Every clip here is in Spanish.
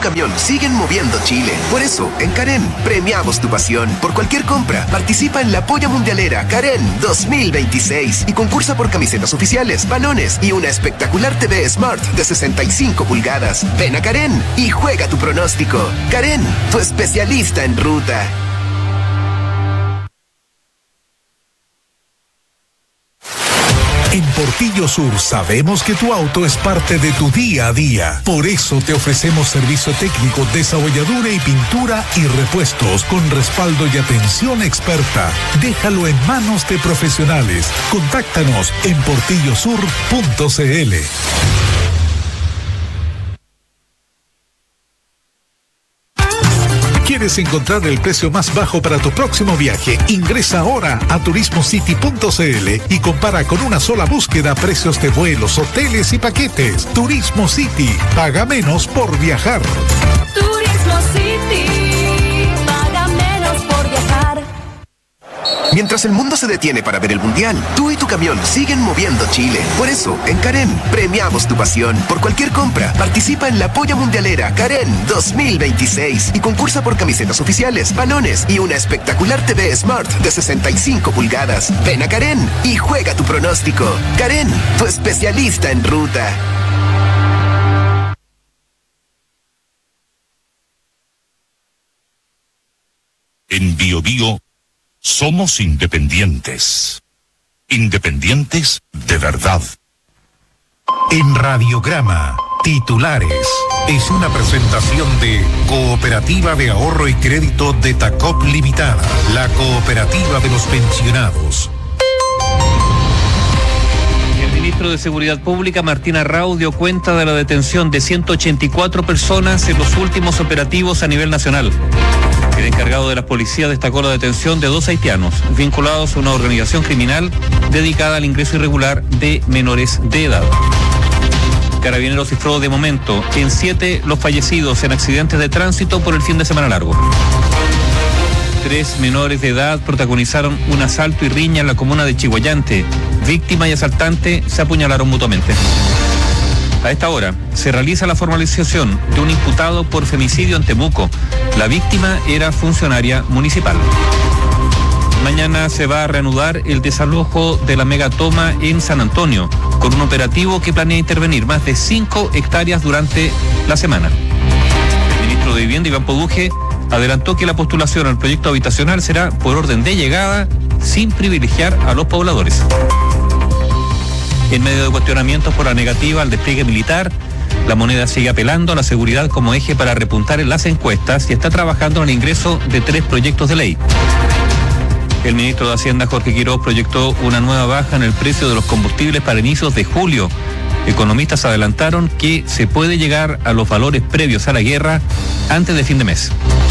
camión siguen moviendo Chile. Por eso, en Karen, premiamos tu pasión. Por cualquier compra, participa en la Polla Mundialera Karen 2026 y concursa por camisetas oficiales, balones y una espectacular TV Smart de 65 pulgadas. Ven a Karen y juega tu pronóstico. Karen, tu especialista en ruta. En Portillo Sur sabemos que tu auto es parte de tu día a día. Por eso te ofrecemos servicio técnico, desabolladura y pintura y repuestos con respaldo y atención experta. Déjalo en manos de profesionales. Contáctanos en portillosur.cl. ¿Quieres encontrar el precio más bajo para tu próximo viaje? Ingresa ahora a turismocity.cl y compara con una sola búsqueda precios de vuelos, hoteles y paquetes. Turismo City. Paga menos por viajar. Turismo City. Paga menos por viajar. Mientras el mundo se detiene para ver el Mundial, tú y tu camión siguen moviendo Chile. Por eso, en Karen, premiamos tu pasión. Por cualquier compra, participa en la Polla Mundialera Karen 2026 y concursa por camisetas oficiales, balones y una espectacular TV Smart de 65 pulgadas. Ven a Karen y juega tu pronóstico. Karen, tu especialista en ruta. En Bio Bio somos independientes. Independientes de verdad. En Radiograma, titulares. Es una presentación de Cooperativa de Ahorro y Crédito de Tacop Limitada, la cooperativa de los pensionados. El ministro de Seguridad Pública, Martín Arrau, dio cuenta de la detención de 184 personas en los últimos operativos a nivel nacional. El encargado de las policías destacó la detención de 2 haitianos vinculados a una organización criminal dedicada al ingreso irregular de menores de edad. Carabineros cifró de momento en 7 los fallecidos en accidentes de tránsito por el fin de semana largo. 3 menores de edad protagonizaron un asalto y riña en la comuna de Chihuayante. Víctima y asaltante se apuñalaron mutuamente. A esta hora se realiza la formalización de un imputado por femicidio en Temuco. La víctima era funcionaria municipal. Mañana se va a reanudar el desalojo de la megatoma en San Antonio, con un operativo que planea intervenir más de 5 hectáreas durante la semana. El ministro de Vivienda, Iván Poduje, adelantó que la postulación al proyecto habitacional será por orden de llegada, sin privilegiar a los pobladores. En medio de cuestionamientos por la negativa al despliegue militar, la Moneda sigue apelando a la seguridad como eje para repuntar en las encuestas y está trabajando en el ingreso de 3 proyectos de ley. El ministro de Hacienda, Jorge Quiroz, proyectó una nueva baja en el precio de los combustibles para inicios de julio. Economistas adelantaron que se puede llegar a los valores previos a la guerra antes de fin de mes.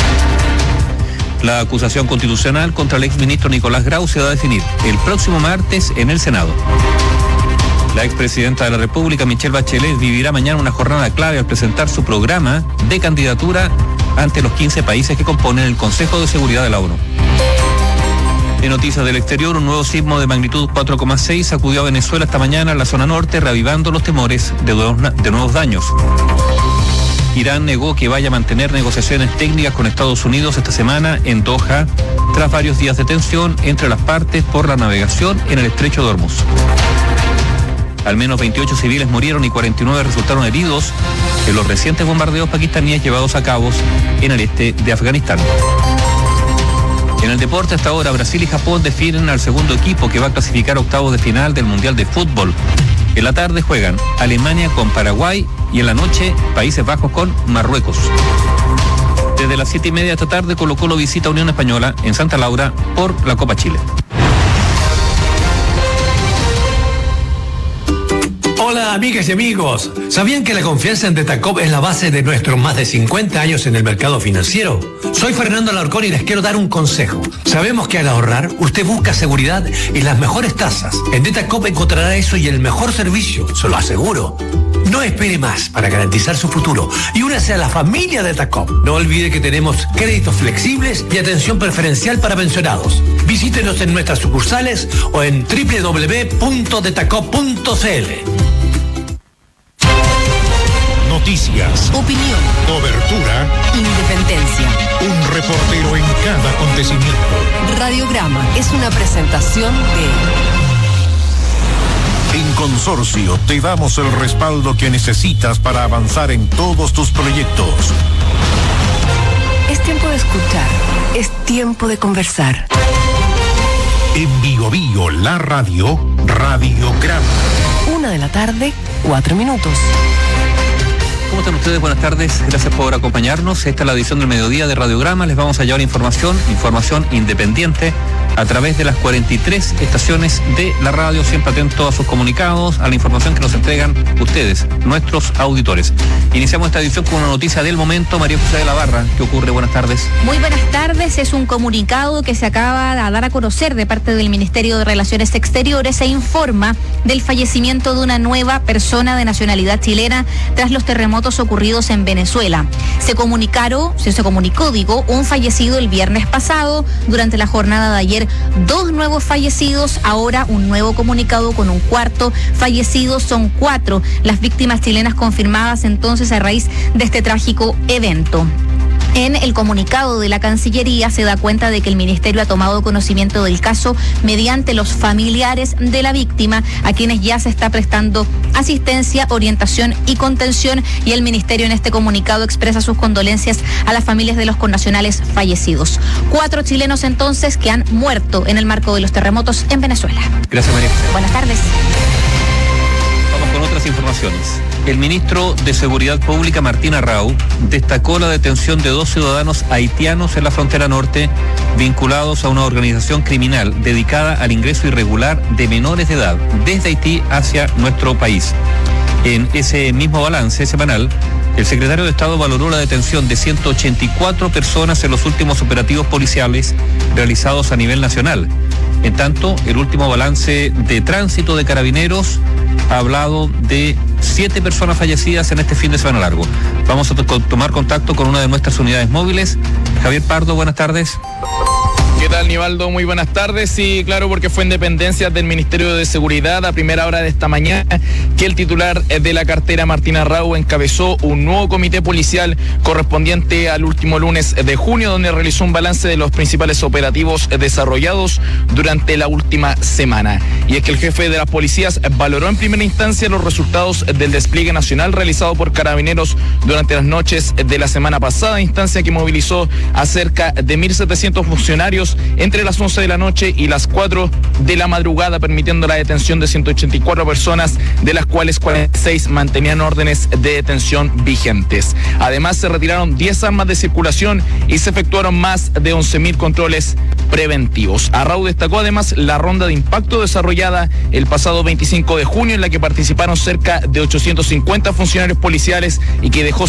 La acusación constitucional contra el exministro Nicolás Grau se va a definir el próximo martes en el Senado. La expresidenta de la República, Michelle Bachelet, vivirá mañana una jornada clave al presentar su programa de candidatura ante los 15 países que componen el Consejo de Seguridad de la ONU. En noticias del exterior, un nuevo sismo de magnitud 4,6 sacudió a Venezuela esta mañana en la zona norte, reavivando los temores de nuevos daños. Irán negó que vaya a mantener negociaciones técnicas con Estados Unidos esta semana en Doha, tras varios días de tensión entre las partes por la navegación en el estrecho de Hormuz. Al menos 28 civiles murieron y 49 resultaron heridos en los recientes bombardeos pakistaníes llevados a cabo en el este de Afganistán. En el deporte, hasta ahora, Brasil y Japón definen al segundo equipo que va a clasificar octavos de final del Mundial de Fútbol. En la tarde juegan Alemania con Paraguay y en la noche Países Bajos con Marruecos. Desde las 7:30 de esta tarde, Colo-Colo visita a Unión Española en Santa Laura por la Copa Chile. Hola amigas y amigos, ¿sabían que la confianza en Detacop es la base de nuestros más de 50 años en el mercado financiero? Soy Fernando Alarcón y les quiero dar un consejo. Sabemos que al ahorrar, usted busca seguridad y las mejores tasas. En Detacop encontrará eso y el mejor servicio, se lo aseguro. No espere más para garantizar su futuro y únase a la familia Detacop. No olvide que tenemos créditos flexibles y atención preferencial para pensionados. Visítenos en nuestras sucursales o en www.detacop.cl. Noticias, opinión, cobertura noticia. Un reportero en cada acontecimiento. Radiograma es una presentación de... En Consorcio te damos el respaldo que necesitas para avanzar en todos tus proyectos. Es tiempo de escuchar, es tiempo de conversar. En Bio Bio, la radio, Radiograma. 1:00 PM, 4 ¿Cómo están ustedes? Buenas tardes, gracias por acompañarnos. Esta es la edición del mediodía de Radiograma. Les vamos a llevar información independiente a través de las 43 estaciones de la radio, siempre atento a sus comunicados, a la información que nos entregan ustedes, nuestros auditores. Iniciamos esta edición con una noticia del momento. María José de la Barra, ¿qué ocurre? Buenas tardes. Muy buenas tardes. Es un comunicado que se acaba de dar a conocer de parte del Ministerio de Relaciones Exteriores. Se informa del fallecimiento de una nueva persona de nacionalidad chilena tras los terremotos ocurridos en Venezuela. Se comunicó, un fallecido el viernes pasado. Durante la jornada de ayer, 2 nuevos fallecidos. Ahora un nuevo comunicado con un cuarto fallecido. Son 4 las víctimas chilenas confirmadas entonces a raíz de este trágico evento. En el comunicado de la Cancillería se da cuenta de que el Ministerio ha tomado conocimiento del caso mediante los familiares de la víctima, a quienes ya se está prestando asistencia, orientación y contención, y el Ministerio en este comunicado expresa sus condolencias a las familias de los connacionales fallecidos. 4 chilenos entonces que han muerto en el marco de los terremotos en Venezuela. Gracias, María José. Buenas tardes. Vamos con otras informaciones. El ministro de Seguridad Pública, Martín Arrau, destacó la detención de 2 ciudadanos haitianos en la frontera norte vinculados a una organización criminal dedicada al ingreso irregular de menores de edad desde Haití hacia nuestro país. En ese mismo balance semanal, el secretario de Estado valoró la detención de 184 personas en los últimos operativos policiales realizados a nivel nacional. En tanto, el último balance de tránsito de Carabineros ha hablado de 7 personas fallecidas en este fin de semana largo. Vamos a tomar contacto con una de nuestras unidades móviles. Javier Pardo, buenas tardes. ¿Qué tal, Nivaldo? Muy buenas tardes. Sí, claro, porque fue en dependencias del Ministerio de Seguridad a primera hora de esta mañana que el titular de la cartera, Martín Arrau, encabezó un nuevo comité policial correspondiente al último lunes de junio, donde realizó un balance de los principales operativos desarrollados durante la última semana. Y es que el jefe de las policías valoró en primera instancia los resultados del despliegue nacional realizado por Carabineros durante las noches de la semana pasada, instancia que movilizó a cerca de 1.700 funcionarios entre las 11 de la noche y las 4 de la madrugada, permitiendo la detención de 184 personas, de las cuales 46 mantenían órdenes de detención vigentes. Además, se retiraron 10 armas de circulación y se efectuaron más de 11.000 controles preventivos. Arrau destacó además la ronda de impacto desarrollada el pasado 25 de junio, en la que participaron cerca de 850 funcionarios policiales y que dejó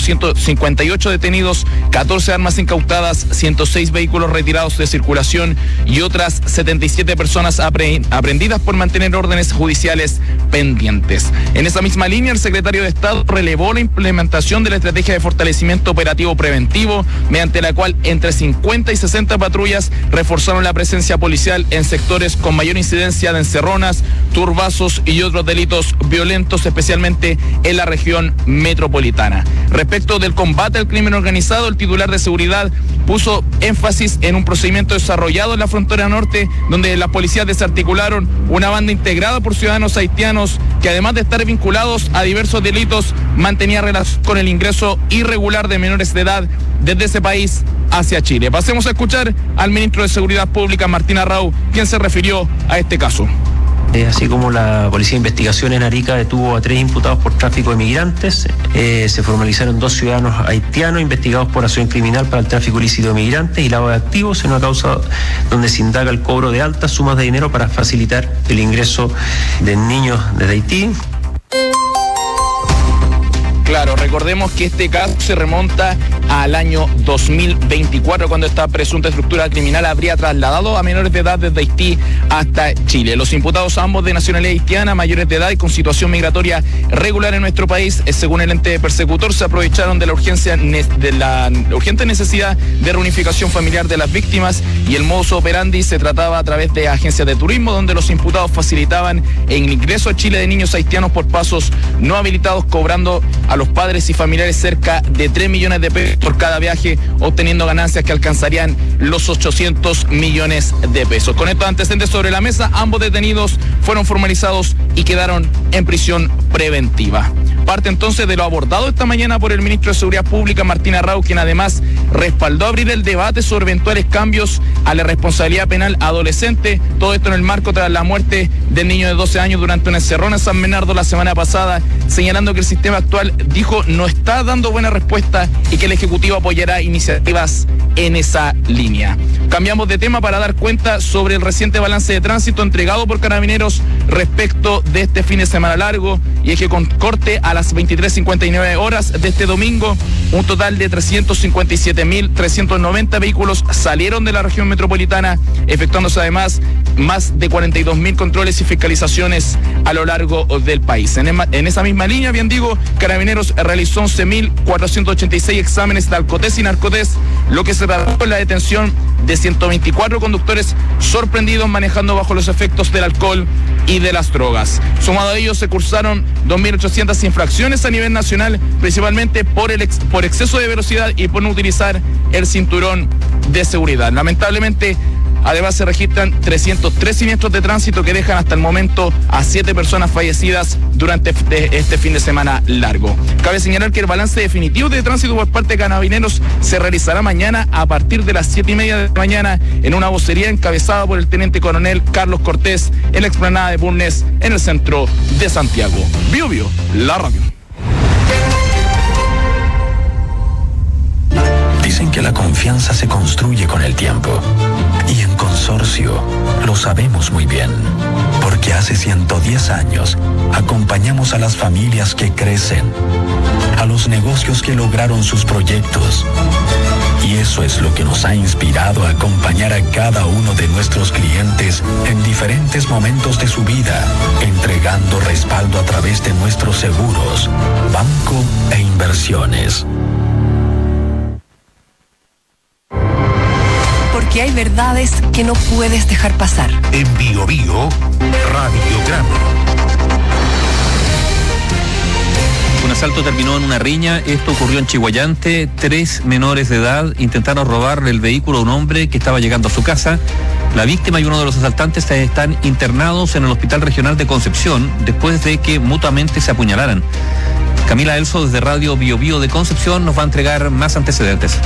158 detenidos, 14 armas incautadas, 106 vehículos retirados de circulación y otras 77 personas aprehendidas por mantener órdenes judiciales pendientes. En esa misma línea, el secretario de Estado relevó la implementación de la estrategia de fortalecimiento operativo preventivo, mediante la cual entre 50 y 60 patrullas reforzaron la presencia policial en sectores con mayor incidencia de encerronas, turbazos y otros delitos violentos, especialmente en la región metropolitana. Respecto del combate al crimen organizado, el titular de Seguridad puso énfasis en un procedimiento desarrollado en la frontera norte, donde las policías desarticularon una banda integrada por ciudadanos haitianos que, además de estar vinculados a diversos delitos, mantenía relación con el ingreso irregular de menores de edad desde ese país hacia Chile. Pasemos a escuchar al ministro de Seguridad Pública, Martín Arrau, quien se refirió a este caso. Así como la Policía de Investigación en Arica detuvo a 3 imputados por tráfico de migrantes, se formalizaron 2 ciudadanos haitianos investigados por acción criminal para el tráfico ilícito de migrantes y lavado de activos, en una causa donde se indaga el cobro de altas sumas de dinero para facilitar el ingreso de niños desde Haití. Claro, recordemos que este caso se remonta al año 2024, cuando esta presunta estructura criminal habría trasladado a menores de edad desde Haití hasta Chile. Los imputados, ambos de nacionalidad haitiana, mayores de edad y con situación migratoria regular en nuestro país, según el ente persecutor, se aprovecharon de la urgente necesidad de reunificación familiar de las víctimas, y el modus operandi se trataba a través de agencias de turismo, donde los imputados facilitaban el ingreso a Chile de niños haitianos por pasos no habilitados, cobrando a los padres y familiares cerca de 3 millones de pesos por cada viaje, obteniendo ganancias que alcanzarían los 800 millones de pesos. Con estos antecedentes sobre la mesa, ambos detenidos fueron formalizados y quedaron en prisión preventiva. Parte entonces de lo abordado esta mañana por el ministro de Seguridad Pública, Martín Arrau, quien además respaldó abrir el debate sobre eventuales cambios a la responsabilidad penal adolescente. Todo esto en el marco tras la muerte del niño de 12 años durante una encerrona en San Bernardo la semana pasada, señalando que el sistema actual, dijo, no está dando buena respuesta y que el Ejecutivo apoyará iniciativas en esa línea. Cambiamos de tema para dar cuenta sobre el reciente balance de tránsito entregado por Carabineros respecto de este fin de semana largo, y es que con corte a las 23:59 horas de este domingo, un total de 357.390 vehículos salieron de la región metropolitana, efectuándose además más de 42.000 controles y fiscalizaciones a lo largo del país. En esa misma línea, bien digo, Carabineros realizó 11.486 exámenes de alcotés y narcotés, lo que se tradujo en la detención de 124 conductores sorprendidos manejando bajo los efectos del alcohol y de las drogas. Sumado a ello, se cursaron 2.800 infracciones a nivel nacional, principalmente por exceso de velocidad y por no utilizar el cinturón de seguridad. Lamentablemente, además se registran 303 siniestros de tránsito que dejan hasta el momento a 7 personas fallecidas durante este fin de semana largo. Cabe señalar que el balance definitivo de tránsito por parte de Carabineros se realizará mañana a partir de las 7:30 de la mañana en una vocería encabezada por el teniente coronel Carlos Cortés en la explanada de Bulnes en el centro de Santiago. Bio Bio, la radio. Dicen que la confianza se construye con el tiempo. Y en Consorcio lo sabemos muy bien, porque hace 110 años acompañamos a las familias que crecen, a los negocios que lograron sus proyectos. Y eso es lo que nos ha inspirado a acompañar a cada uno de nuestros clientes en diferentes momentos de su vida, entregando respaldo a través de nuestros seguros, banco e inversiones. Porque hay verdades que no puedes dejar pasar. En Bio Bio, Radiograma. Un asalto terminó en una riña. Esto ocurrió en Chiguayante. 3 menores de edad intentaron robarle el vehículo a un hombre que estaba llegando a su casa. La víctima y uno de los asaltantes están internados en el Hospital Regional de Concepción después de que mutuamente se apuñalaran. Camila Elso, desde Radio Bio Bio de Concepción, nos va a entregar más antecedentes.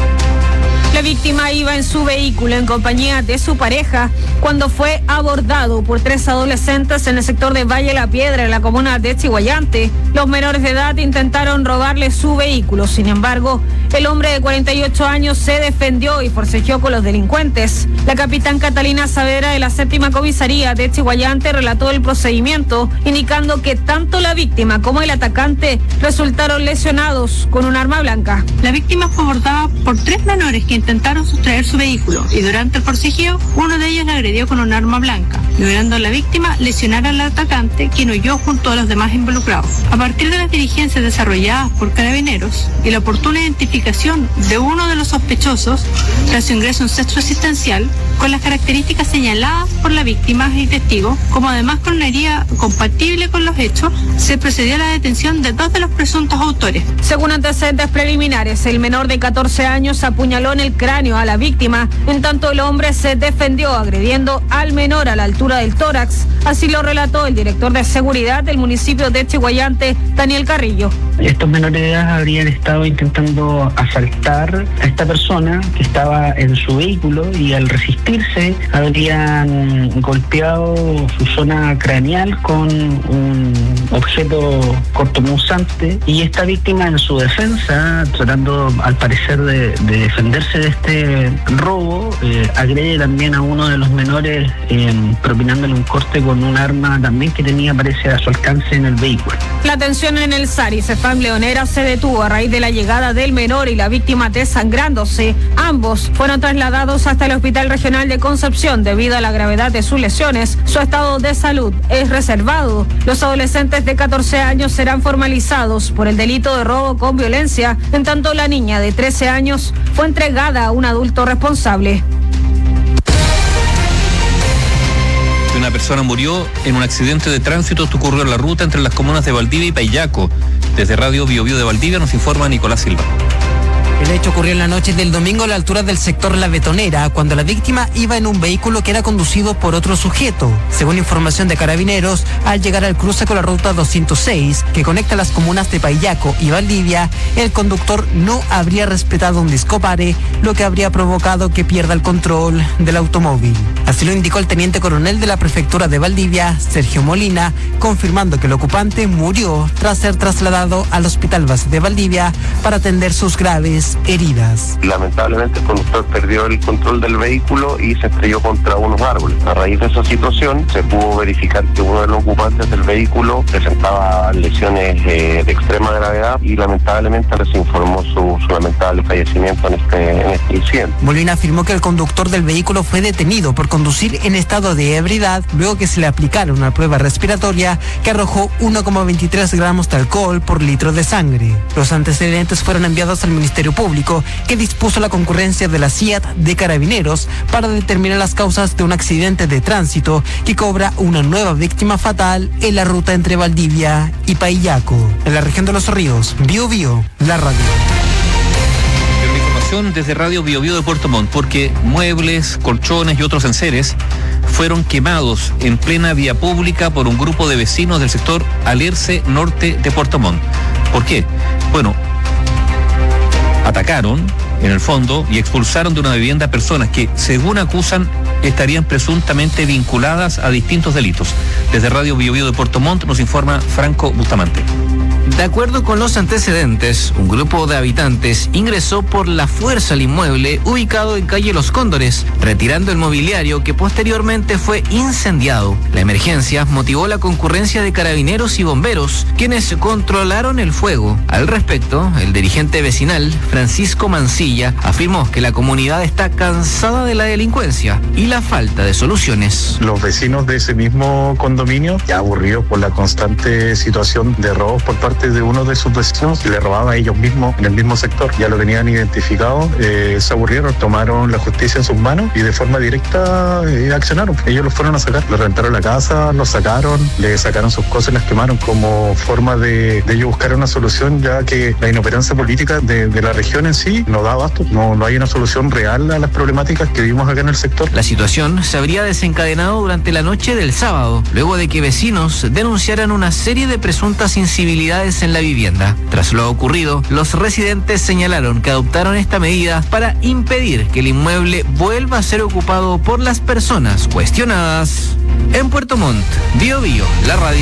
La víctima iba en su vehículo en compañía de su pareja cuando fue abordado por 3 adolescentes en el sector de Valle La Piedra, en la comuna de Chiguayante. Los menores de edad intentaron robarle su vehículo. Sin embargo, el hombre de 48 años se defendió y forcejeó con los delincuentes. La capitán Catalina Saavedra de la 7ª Comisaría de Chiguayante relató el procedimiento, indicando que tanto la víctima como el atacante resultaron lesionados con un arma blanca. La víctima fue abordada por 3 menores que intentaron sustraer su vehículo y durante el forcejeo uno de ellos la agredió con un arma blanca, logrando a la víctima lesionar al atacante, quien huyó junto a los demás involucrados. A partir de las diligencias desarrolladas por Carabineros y la oportuna identificación de uno de los sospechosos, tras su ingreso a un centro asistencial con las características señaladas por la víctima y testigo, como además con una herida compatible con los hechos, se procedió a la detención de 2 de los presuntos autores. Según antecedentes preliminares, el menor de 14 años apuñaló en el cráneo a la víctima, en tanto el hombre se defendió agrediendo al menor a la altura del tórax. Así lo relató el director de seguridad del municipio de Chiguayante, Daniel Carrillo. Estos menores de edad habrían estado intentando asaltar a esta persona que estaba en su vehículo y al resistirse habrían golpeado su zona craneal con un objeto cortopunzante, y esta víctima en su defensa, tratando al parecer de defenderse de este robo, agrede también a uno de los menores propinándole un corte con un arma también que tenía, parece, a su alcance en el vehículo. La tensión en el SARI CEFAM Leonera se detuvo a raíz de la llegada del menor y la víctima desangrándose. Ambos fueron trasladados hasta el Hospital Regional de Concepción debido a la gravedad de sus lesiones. Su estado de salud es reservado. Los adolescentes de 14 años serán formalizados por el delito de robo con violencia, en tanto la niña de 13 años fue entregada a un adulto responsable. Una persona murió en un accidente de tránsito. Esto ocurrió en la ruta entre las comunas de Valdivia y Payaco. Desde Radio Bio Bio de Valdivia nos informa Nicolás Silva. El hecho ocurrió en la noche del domingo a la altura del sector La Betonera, cuando la víctima iba en un vehículo que era conducido por otro sujeto. Según información de Carabineros, al llegar al cruce con la ruta 206, que conecta las comunas de Paillaco y Valdivia, el conductor no habría respetado un discopare, lo que habría provocado que pierda el control del automóvil. Así lo indicó el teniente coronel de la prefectura de Valdivia, Sergio Molina, confirmando que el ocupante murió tras ser trasladado al Hospital Base de Valdivia para atender sus graves heridas. Lamentablemente el conductor perdió el control del vehículo y se estrelló contra unos árboles. A raíz de esa situación se pudo verificar que uno de los ocupantes del vehículo presentaba lesiones de extrema gravedad y lamentablemente se informó su lamentable fallecimiento en este incidente. Molina afirmó que el conductor del vehículo fue detenido por conducir en estado de ebriedad luego que se le aplicaron una prueba respiratoria que arrojó 1,23 gramos de alcohol por litro de sangre. Los antecedentes fueron enviados al Ministerio Público, que dispuso la concurrencia de la CIAT de Carabineros para determinar las causas de un accidente de tránsito que cobra una nueva víctima fatal en la ruta entre Valdivia y Paillaco. En la región de Los Ríos, Bio Bio, la radio. Información desde Radio Bio Bio de Puerto Montt, porque muebles, colchones y otros enseres fueron quemados en plena vía pública por un grupo de vecinos del sector Alerce Norte de Puerto Montt. ¿Por qué? Bueno, atacaron en el fondo y expulsaron de una vivienda personas que, según acusan, estarían presuntamente vinculadas a distintos delitos. Desde Radio Bio Bio de Puerto Montt nos informa Franco Bustamante. De acuerdo con los antecedentes, un grupo de habitantes ingresó por la fuerza al inmueble ubicado en calle Los Cóndores, retirando el mobiliario que posteriormente fue incendiado. La emergencia motivó la concurrencia de carabineros y bomberos, quienes controlaron el fuego. Al respecto, el dirigente vecinal, Francisco Mancilla, afirmó que la comunidad está cansada de la delincuencia y la falta de soluciones. Los vecinos de ese mismo condominio, ya aburridos por la constante situación de robos por parte de uno de sus vecinos, que le robaba a ellos mismos en el mismo sector, ya lo tenían identificado, se aburrieron, tomaron la justicia en sus manos y de forma directa accionaron. Ellos los fueron a sacar, le rentaron la casa, los sacaron, le sacaron sus cosas y las quemaron como forma de ellos buscar una solución, ya que la inoperancia política de la región en sí no da abasto, no hay una solución real a las problemáticas que vivimos acá en el sector. La situación se habría desencadenado durante la noche del sábado, luego de que vecinos denunciaran una serie de presuntas incivilidades en la vivienda. Tras lo ocurrido, los residentes señalaron que adoptaron esta medida para impedir que el inmueble vuelva a ser ocupado por las personas cuestionadas. En Puerto Montt, Bio Bio, la radio.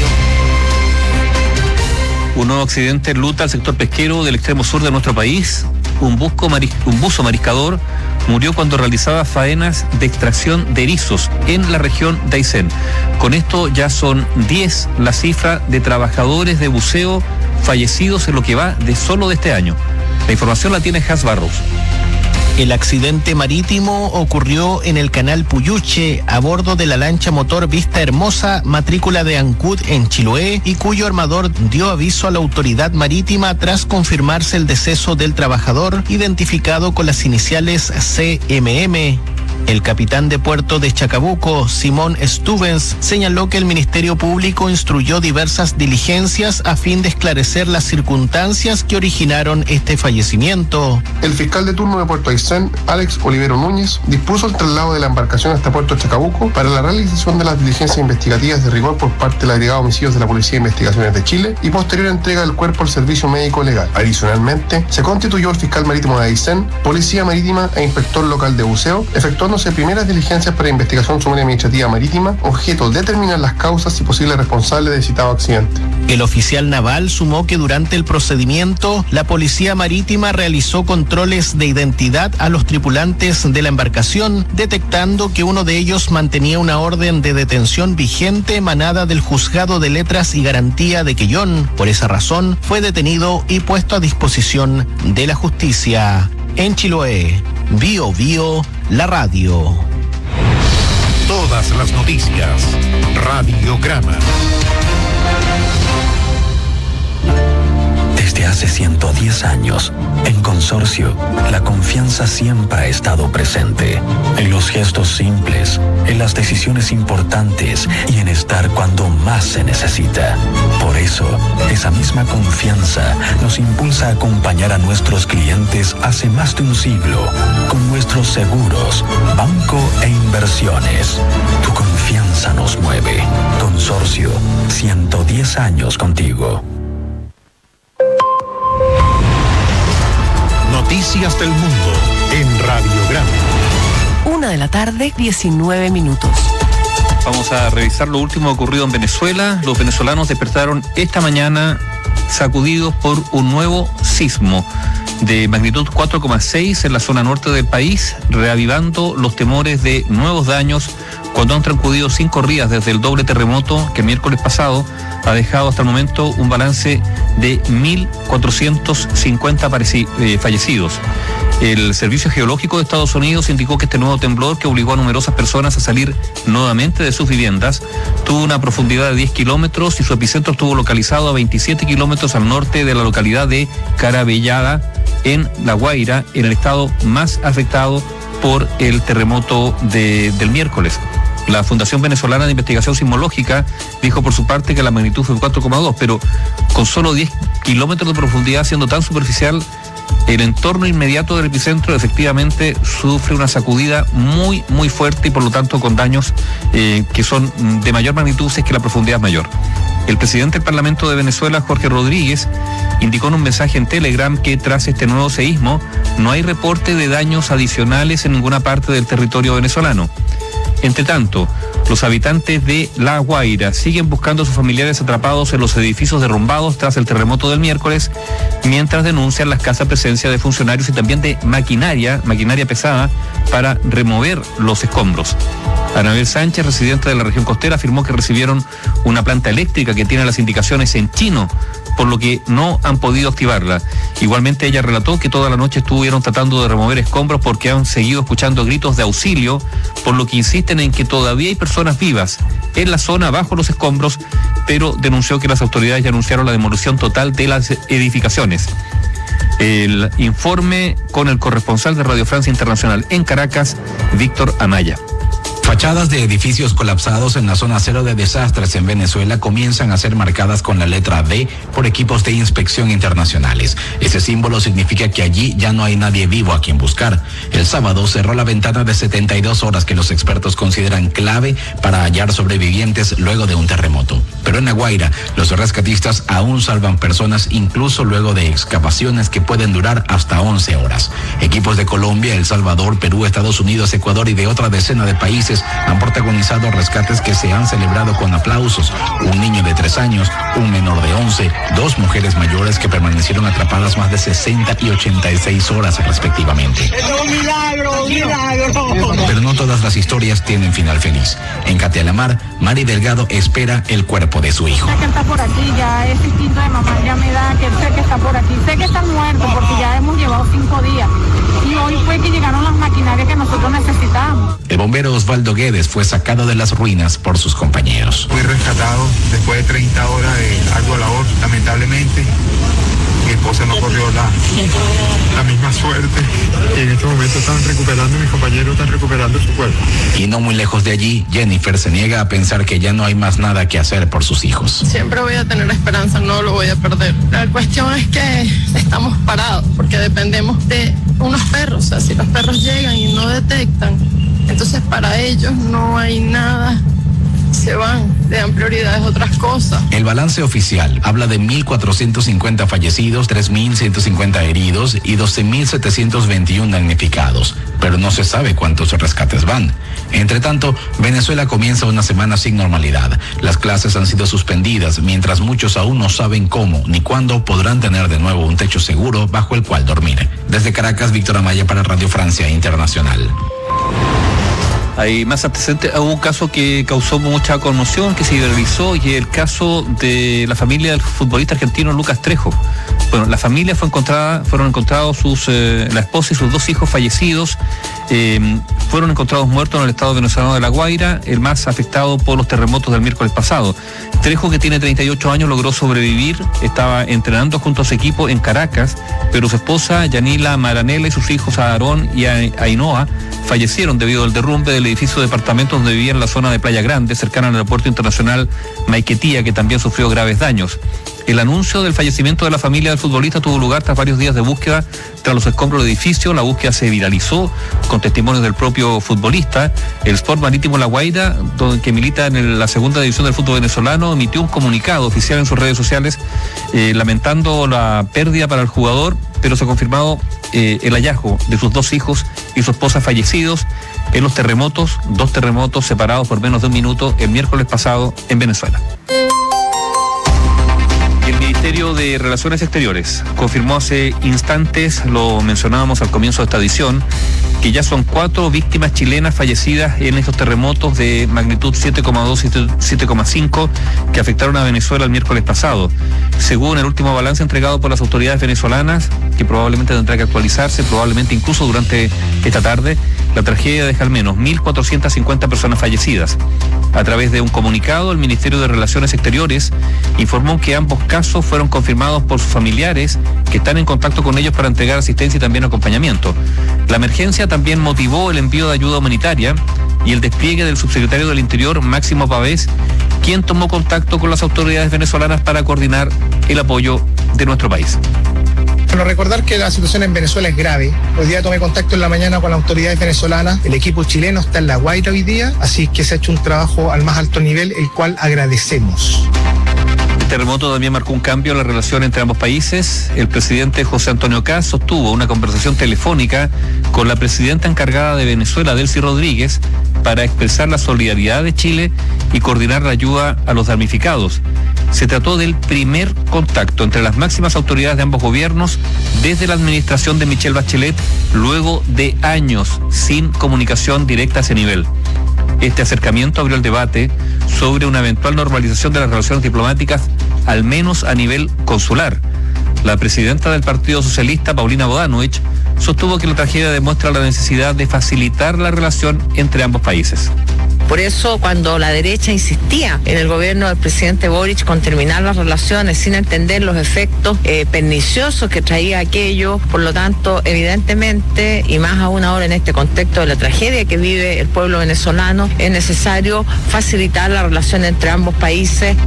Un nuevo accidente enluta al sector pesquero del extremo sur de nuestro país. Un buzo mariscador murió cuando realizaba faenas de extracción de erizos en la región de Aysén. Con esto ya son 10 la cifra de trabajadores de buceo fallecidos en lo que va de solo de este año. La información la tiene Has Barros. El accidente marítimo ocurrió en el canal Puyuche a bordo de la lancha motor Vista Hermosa, matrícula de Ancud en Chiloé, y cuyo armador dio aviso a la autoridad marítima tras confirmarse el deceso del trabajador, identificado con las iniciales CMM. El capitán de puerto de Chacabuco, Simón Stubens, señaló que el Ministerio Público instruyó diversas diligencias a fin de esclarecer las circunstancias que originaron este fallecimiento. El fiscal de turno de Puerto Aysén, Alex Olivero Núñez, dispuso el traslado de la embarcación hasta Puerto Chacabuco para la realización de las diligencias investigativas de rigor por parte del agregado de homicidios de la Policía de Investigaciones de Chile y posterior entrega del cuerpo al servicio médico legal. Adicionalmente, se constituyó el fiscal marítimo de Aysén, Policía Marítima e inspector local de buceo, efectuándose primeras diligencias para investigación sumaria administrativa marítima, objeto determinar las causas y posibles responsables del citado accidente. El oficial naval sumó que durante el procedimiento, la Policía Marítima realizó controles de identidad a los tripulantes de la embarcación, detectando que uno de ellos mantenía una orden de detención vigente emanada del Juzgado de Letras y Garantía de Quellón. Por esa razón, fue detenido y puesto a disposición de la justicia. En Chiloé, Bio Bio, la radio. Todas las noticias, Radiograma. Desde Porque hace 110 años, en Consorcio, la confianza siempre ha estado presente. En los gestos simples, en las decisiones importantes y en estar cuando más se necesita. Por eso, esa misma confianza nos impulsa a acompañar a nuestros clientes hace más de un siglo con nuestros seguros, banco e inversiones. Tu confianza nos mueve. Consorcio, 110 años contigo. Noticias del mundo en Radiograma. 1:19 p.m. Vamos a revisar lo último ocurrido en Venezuela. Los venezolanos despertaron esta mañana sacudidos por un nuevo sismo de magnitud 4,6 en la zona norte del país, reavivando los temores de nuevos daños cuando han transcurrido 5 días desde el doble terremoto que el miércoles pasado ha dejado hasta el momento un balance de 1.450 fallecidos. El Servicio Geológico de Estados Unidos indicó que este nuevo temblor, que obligó a numerosas personas a salir nuevamente de sus viviendas, tuvo una profundidad de 10 kilómetros y su epicentro estuvo localizado a 27 kilómetros al norte de la localidad de Carabellada, en La Guaira, en el estado más afectado por el terremoto del miércoles. La Fundación Venezolana de Investigación Sismológica dijo por su parte que la magnitud fue 4,2, pero con solo 10 kilómetros de profundidad, siendo tan superficial, el entorno inmediato del epicentro efectivamente sufre una sacudida muy, muy fuerte y por lo tanto con daños que son de mayor magnitud si es que la profundidad es mayor. El presidente del Parlamento de Venezuela, Jorge Rodríguez, indicó en un mensaje en Telegram que tras este nuevo seísmo no hay reporte de daños adicionales en ninguna parte del territorio venezolano. Entre tanto, los habitantes de La Guaira siguen buscando a sus familiares atrapados en los edificios derrumbados tras el terremoto del miércoles, mientras denuncian la escasa presencia de funcionarios y también de maquinaria pesada para remover los escombros. Anabel Sánchez, residente de la región costera, afirmó que recibieron una planta eléctrica que tiene las indicaciones en chino, por lo que no han podido activarla. Igualmente ella relató que toda la noche estuvieron tratando de remover escombros porque han seguido escuchando gritos de auxilio, por lo que insisten en que todavía hay personas vivas en la zona bajo los escombros, pero denunció que las autoridades ya anunciaron la demolición total de las edificaciones. El informe con el corresponsal de Radio Francia Internacional en Caracas, Víctor Amaya. Fachadas de edificios colapsados en la zona cero de desastres en Venezuela comienzan a ser marcadas con la letra D por equipos de inspección internacionales. Ese símbolo significa que allí ya no hay nadie vivo a quien buscar. El sábado cerró la ventana de 72 horas que los expertos consideran clave para hallar sobrevivientes luego de un terremoto. Pero en La Guaira, los rescatistas aún salvan personas incluso luego de excavaciones que pueden durar hasta 11 horas. Equipos de Colombia, El Salvador, Perú, Estados Unidos, Ecuador y de otra decena de países han protagonizado rescates que se han celebrado con aplausos. Un niño de 3 años, un menor de 11, 2 mujeres mayores que permanecieron atrapadas más de 60 y 86 horas respectivamente. ¡Es un milagro, un milagro! Pero no todas las historias tienen final feliz. En Catealamar, Mari Delgado espera el cuerpo de su hijo. Sé que está por aquí, ya es instinto de mamá, ya me da que sé que está por aquí. Sé que está muerto porque ya hemos llevado 5 días. Y hoy fue que llegaron las maquinarias que nosotros necesitábamos. El bombero Osvaldo Guedes fue sacado de las ruinas por sus compañeros. Fui rescatado después de 30 horas de ardua labor. Lamentablemente, mi esposa no corrió la misma suerte. Y en este momento están recuperando, mis compañeros están recuperando su cuerpo. Y no muy lejos de allí, Jennifer se niega a pensar que ya no hay más nada que hacer por sus hijos. Siempre voy a tener esperanza, no lo voy a perder. La cuestión es que estamos parados porque dependemos de unos perros. O sea, si los perros llegan y no detectan, entonces para ellos no hay nada, se van, le dan prioridades a otras cosas. El balance oficial habla de 1.450 fallecidos, 3.150 heridos y 12.721 damnificados, pero no se sabe cuántos rescates van. Entre tanto, Venezuela comienza una semana sin normalidad. Las clases han sido suspendidas, mientras muchos aún no saben cómo ni cuándo podrán tener de nuevo un techo seguro bajo el cual dormir. Desde Caracas, Víctor Amaya para Radio Francia Internacional. Hay más antecedentes. Hubo un caso que causó mucha conmoción, que se viralizó, y el caso de la familia del futbolista argentino Lucas Trejo. Bueno, la familia fueron encontrados la esposa y sus 2 hijos fallecidos. Fueron encontrados muertos en el estado venezolano de La Guaira, el más afectado por los terremotos del miércoles pasado. Trejo, que tiene 38 años, logró sobrevivir. Estaba entrenando junto a su equipo en Caracas, pero su esposa Yanila Maranela y sus hijos Aarón y Ainhoa fallecieron debido al derrumbe del edificio de departamentos donde vivían en la zona de Playa Grande, cercana al aeropuerto internacional Maiquetía, que también sufrió graves daños. El anuncio del fallecimiento de la familia del futbolista tuvo lugar tras varios días de búsqueda tras los escombros del edificio. La búsqueda se viralizó con testimonios del propio futbolista. El Sport Marítimo La Guaira, que milita en la segunda división del fútbol venezolano, emitió un comunicado oficial en sus redes sociales lamentando la pérdida para el jugador, pero se ha confirmado el hallazgo de sus 2 hijos y su esposa fallecidos en los terremotos, 2 terremotos separados por menos de un minuto el miércoles pasado en Venezuela. El Ministerio de Relaciones Exteriores confirmó hace instantes, lo mencionábamos al comienzo de esta edición, que ya son 4 víctimas chilenas fallecidas en estos terremotos de magnitud 7,2 y 7,5 que afectaron a Venezuela el miércoles pasado. Según el último balance entregado por las autoridades venezolanas, que probablemente tendrá que actualizarse, probablemente incluso durante esta tarde, la tragedia deja al menos 1.450 personas fallecidas. A través de un comunicado, el Ministerio de Relaciones Exteriores informó que ambos casos fueron confirmados por sus familiares, que están en contacto con ellos para entregar asistencia y también acompañamiento. La emergencia también motivó el envío de ayuda humanitaria y el despliegue del subsecretario del Interior, Máximo Pavés, quien tomó contacto con las autoridades venezolanas para coordinar el apoyo de nuestro país. Bueno, recordar que la situación en Venezuela es grave. Hoy día tomé contacto en la mañana con las autoridades venezolanas. El equipo chileno está en La Guaira hoy día, así que se ha hecho un trabajo al más alto nivel, el cual agradecemos. El terremoto también marcó un cambio en la relación entre ambos países. El presidente José Antonio Kast sostuvo una conversación telefónica con la presidenta encargada de Venezuela, Delcy Rodríguez, para expresar la solidaridad de Chile y coordinar la ayuda a los damnificados. Se trató del primer contacto entre las máximas autoridades de ambos gobiernos desde la administración de Michelle Bachelet, luego de años sin comunicación directa a ese nivel. Este acercamiento abrió el debate sobre una eventual normalización de las relaciones diplomáticas, al menos a nivel consular. La presidenta del Partido Socialista, Paulina Bodanovich, sostuvo que la tragedia demuestra la necesidad de facilitar la relación entre ambos países. Por eso, cuando la derecha insistía en el gobierno del presidente Boric con terminar las relaciones sin entender los efectos perniciosos que traía aquello, por lo tanto, evidentemente, y más aún ahora en este contexto de la tragedia que vive el pueblo venezolano, es necesario facilitar la relación entre ambos países.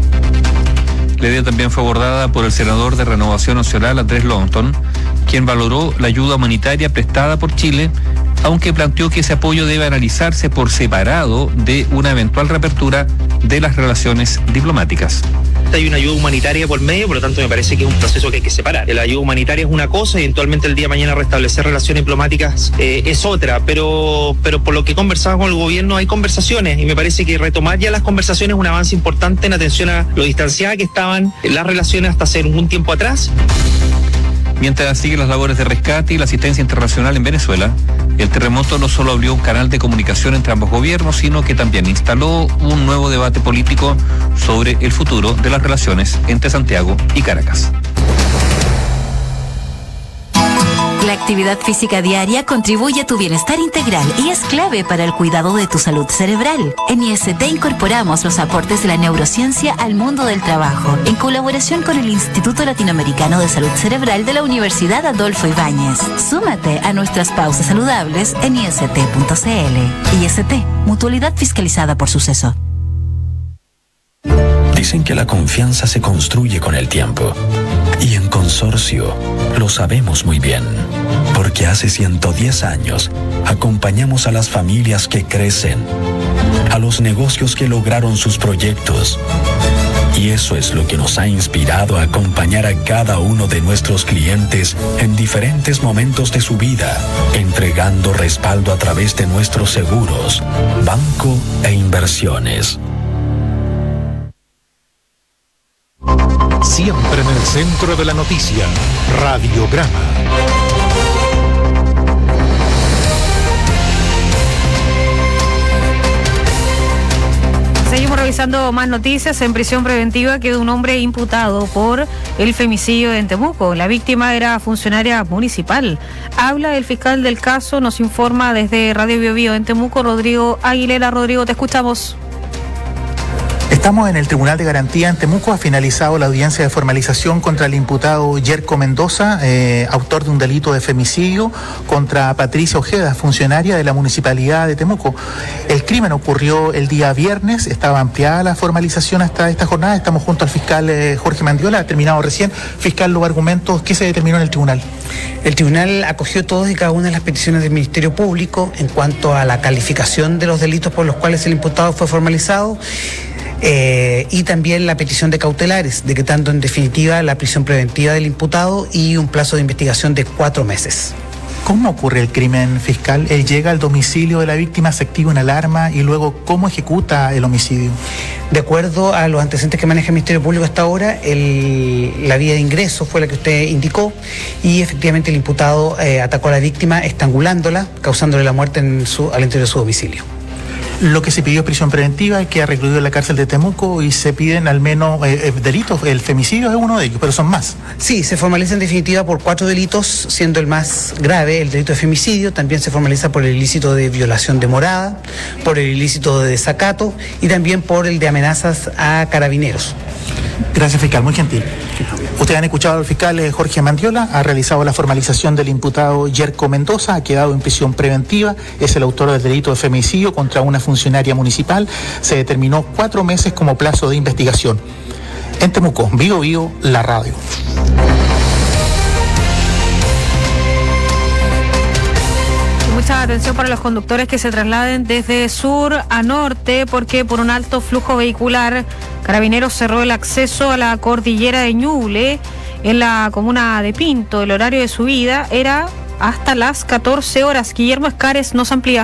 La idea también fue abordada por el senador de Renovación Nacional, Andrés Longton, quien valoró la ayuda humanitaria prestada por Chile, aunque planteó que ese apoyo debe analizarse por separado de una eventual reapertura de las relaciones diplomáticas. Hay una ayuda humanitaria por medio, por lo tanto me parece que es un proceso que hay que separar. La ayuda humanitaria es una cosa y eventualmente el día de mañana restablecer relaciones diplomáticas es otra, pero por lo que conversaba con el gobierno hay conversaciones y me parece que retomar ya las conversaciones es un avance importante en atención a lo distanciadas que estaban las relaciones hasta hace un tiempo atrás. Mientras siguen las labores de rescate y la asistencia internacional en Venezuela, el terremoto no solo abrió un canal de comunicación entre ambos gobiernos, sino que también instaló un nuevo debate político sobre el futuro de las relaciones entre Santiago y Caracas. La actividad física diaria contribuye a tu bienestar integral y es clave para el cuidado de tu salud cerebral. En IST incorporamos los aportes de la neurociencia al mundo del trabajo, en colaboración con el Instituto Latinoamericano de Salud Cerebral de la Universidad Adolfo Ibáñez. Súmate a nuestras pausas saludables en ist.cl. IST, mutualidad fiscalizada por Suceso. Dicen que la confianza se construye con el tiempo. Y en Consorcio lo sabemos muy bien, porque hace 110 años acompañamos a las familias que crecen, a los negocios que lograron sus proyectos. Y eso es lo que nos ha inspirado a acompañar a cada uno de nuestros clientes en diferentes momentos de su vida, entregando respaldo a través de nuestros seguros, banco e inversiones. Siempre en el centro de la noticia, Radiograma. Revisando más noticias, en prisión preventiva quedó un hombre imputado por el femicidio en Temuco. La víctima era funcionaria municipal. Habla el fiscal del caso, nos informa desde Radio Bio Bio en Temuco, Rodrigo Aguilera. Rodrigo, te escuchamos. Estamos en el Tribunal de Garantía en Temuco. Ha finalizado la audiencia de formalización contra el imputado Yerko Mendoza, autor de un delito de femicidio, contra Patricia Ojeda, funcionaria de la Municipalidad de Temuco. El crimen ocurrió el día viernes, estaba ampliada la formalización hasta esta jornada. Estamos junto al fiscal Jorge Mandiola, ha terminado recién. Fiscal, los argumentos, ¿qué se determinó en el tribunal? El tribunal acogió todas y cada una de las peticiones del Ministerio Público en cuanto a la calificación de los delitos por los cuales el imputado fue formalizado. Y también la petición de cautelares, decretando en definitiva la prisión preventiva del imputado y un plazo de investigación de 4 meses. ¿Cómo ocurre el crimen, fiscal? Él llega al domicilio de la víctima, se activa una alarma y luego, ¿cómo ejecuta el homicidio? De acuerdo a los antecedentes que maneja el Ministerio Público hasta ahora, la vía de ingreso fue la que usted indicó y efectivamente el imputado atacó a la víctima estrangulándola, causándole la muerte al interior de su domicilio. Lo que se pidió es prisión preventiva, que ha recluido en la cárcel de Temuco, y se piden al menos delitos. El femicidio es uno de ellos, pero son más. Sí, se formaliza en definitiva por 4 delitos, siendo el más grave el delito de femicidio. También se formaliza por el ilícito de violación de morada, por el ilícito de desacato y también por el de amenazas a carabineros. Gracias, fiscal, muy gentil. Ustedes han escuchado al fiscal Jorge Mandiola, ha realizado la formalización del imputado Yerko Mendoza, ha quedado en prisión preventiva, es el autor del delito de femicidio contra una funcionaria municipal. Se determinó 4 meses como plazo de investigación. En Temuco, Bio Bio, la radio. Mucha atención para los conductores que se trasladen desde sur a norte, porque por un alto flujo vehicular, Carabineros cerró el acceso a la cordillera de Ñuble en la comuna de Pinto. El horario de subida era hasta las 14 horas. Guillermo Escares nos amplía.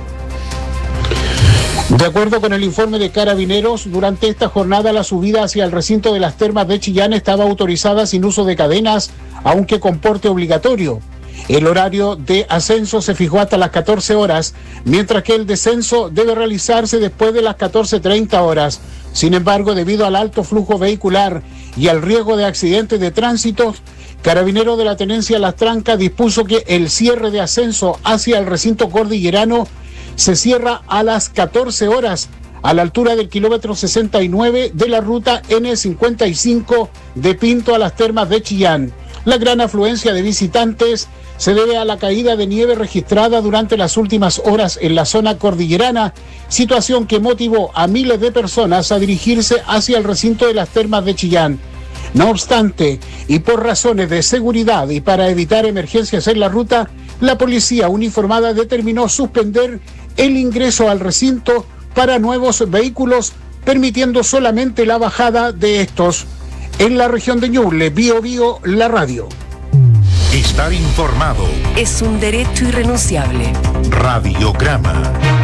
De acuerdo con el informe de Carabineros, durante esta jornada la subida hacia el recinto de las termas de Chillán estaba autorizada sin uso de cadenas, aunque con porte obligatorio. El horario de ascenso se fijó hasta las 14 horas, mientras que el descenso debe realizarse después de las 14:30 horas. Sin embargo, debido al alto flujo vehicular y al riesgo de accidentes de tránsito, Carabineros de la Tenencia Las Trancas dispuso que el cierre de ascenso hacia el recinto cordillerano se cierra a las 14 horas, a la altura del kilómetro 69 de la ruta N55 de Pinto a las termas de Chillán. La gran afluencia de visitantes se debe a la caída de nieve registrada durante las últimas horas en la zona cordillerana, situación que motivó a miles de personas a dirigirse hacia el recinto de las termas de Chillán. No obstante, y por razones de seguridad y para evitar emergencias en la ruta, la policía uniformada determinó suspender el ingreso al recinto para nuevos vehículos, permitiendo solamente la bajada de estos. En la región de Ñuble, Bio Bio, la radio. Estar informado es un derecho irrenunciable. Radiograma.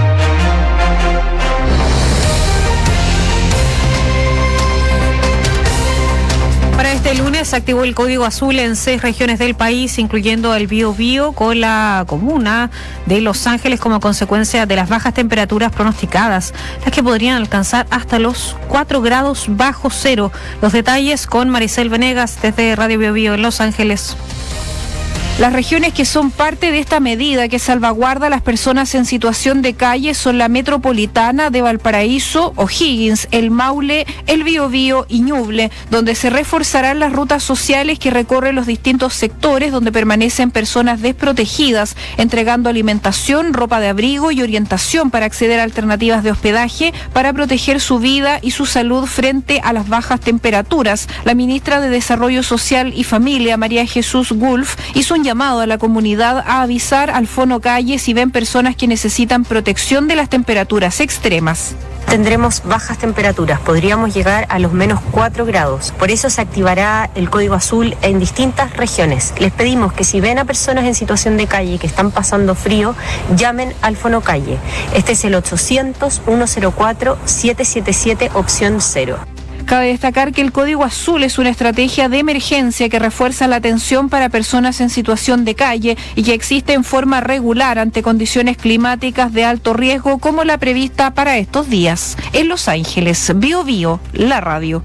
Para este lunes se activó el código azul en 6 regiones del país, incluyendo el Biobío, con la comuna de Los Ángeles como consecuencia de las bajas temperaturas pronosticadas, las que podrían alcanzar hasta los 4 grados bajo cero. Los detalles con Maricel Venegas desde Radio Biobío en Los Ángeles. Las regiones que son parte de esta medida que salvaguarda a las personas en situación de calle son la metropolitana de Valparaíso, O'Higgins, el Maule, el Biobío y Ñuble, donde se reforzarán las rutas sociales que recorren los distintos sectores donde permanecen personas desprotegidas, entregando alimentación, ropa de abrigo y orientación para acceder a alternativas de hospedaje para proteger su vida y su salud frente a las bajas temperaturas. La ministra de Desarrollo Social y Familia, María Jesús Gulf, hizo un llamado a la comunidad a avisar al Fono Calle si ven personas que necesitan protección de las temperaturas extremas. Tendremos bajas temperaturas, podríamos llegar a los menos 4 grados. Por eso se activará el código azul en distintas regiones. Les pedimos que si ven a personas en situación de calle que están pasando frío, llamen al Fono Calle. Este es el 800-104-777, opción 0. Cabe destacar que el Código Azul es una estrategia de emergencia que refuerza la atención para personas en situación de calle y que existe en forma regular ante condiciones climáticas de alto riesgo como la prevista para estos días. En Los Ángeles, Bio Bio, la radio.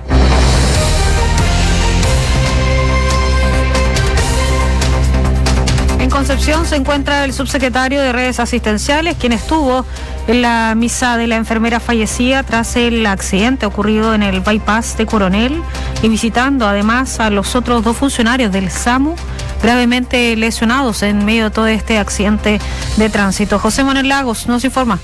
En Concepción se encuentra el subsecretario de Redes Asistenciales, quien estuvo en la misa de la enfermera fallecida tras el accidente ocurrido en el bypass de Coronel y visitando además a los otros 2 funcionarios del SAMU gravemente lesionados en medio de todo este accidente de tránsito. José Manuel Lagos nos informa.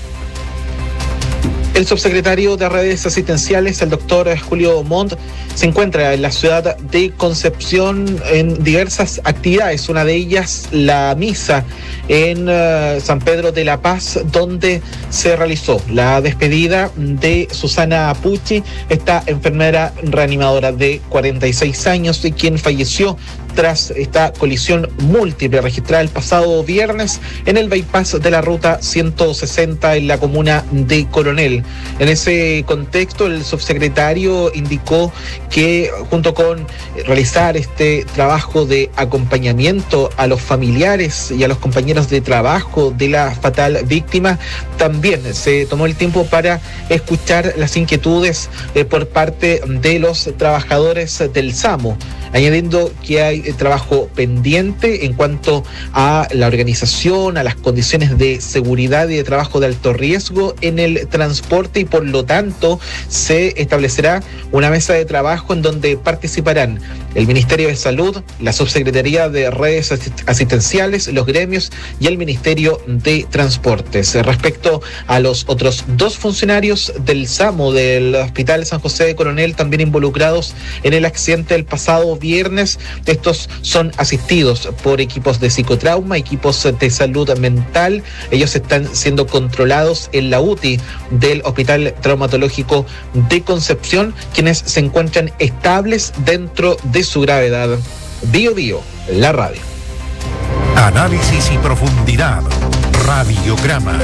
El subsecretario de Redes Asistenciales, el doctor Julio Montt, se encuentra en la ciudad de Concepción en diversas actividades, una de ellas la misa en San Pedro de la Paz, donde se realizó la despedida de Susana Pucci, esta enfermera reanimadora de 46 años y quien falleció tras esta colisión múltiple registrada el pasado viernes en el bypass de la ruta 160 en la comuna de Coronel. En ese contexto, el subsecretario indicó que junto con realizar este trabajo de acompañamiento a los familiares y a los compañeros de trabajo de la fatal víctima, también se tomó el tiempo para escuchar las inquietudes por parte de los trabajadores del SAMU, añadiendo que hay trabajo pendiente en cuanto a la organización, a las condiciones de seguridad y de trabajo de alto riesgo en el transporte y por lo tanto se establecerá una mesa de trabajo en donde participarán el Ministerio de Salud, la Subsecretaría de Redes Asistenciales, los gremios y el Ministerio de Transportes. Respecto a los otros 2 funcionarios del SAMU del Hospital San José de Coronel también involucrados en el accidente del pasado viernes, estos son asistidos por equipos de psicotrauma, equipos de salud mental. Ellos están siendo controlados en la UTI del Hospital Traumatológico de Concepción, quienes se encuentran estables dentro de su gravedad. Bio Bio, la radio. Análisis y profundidad. Radiograma.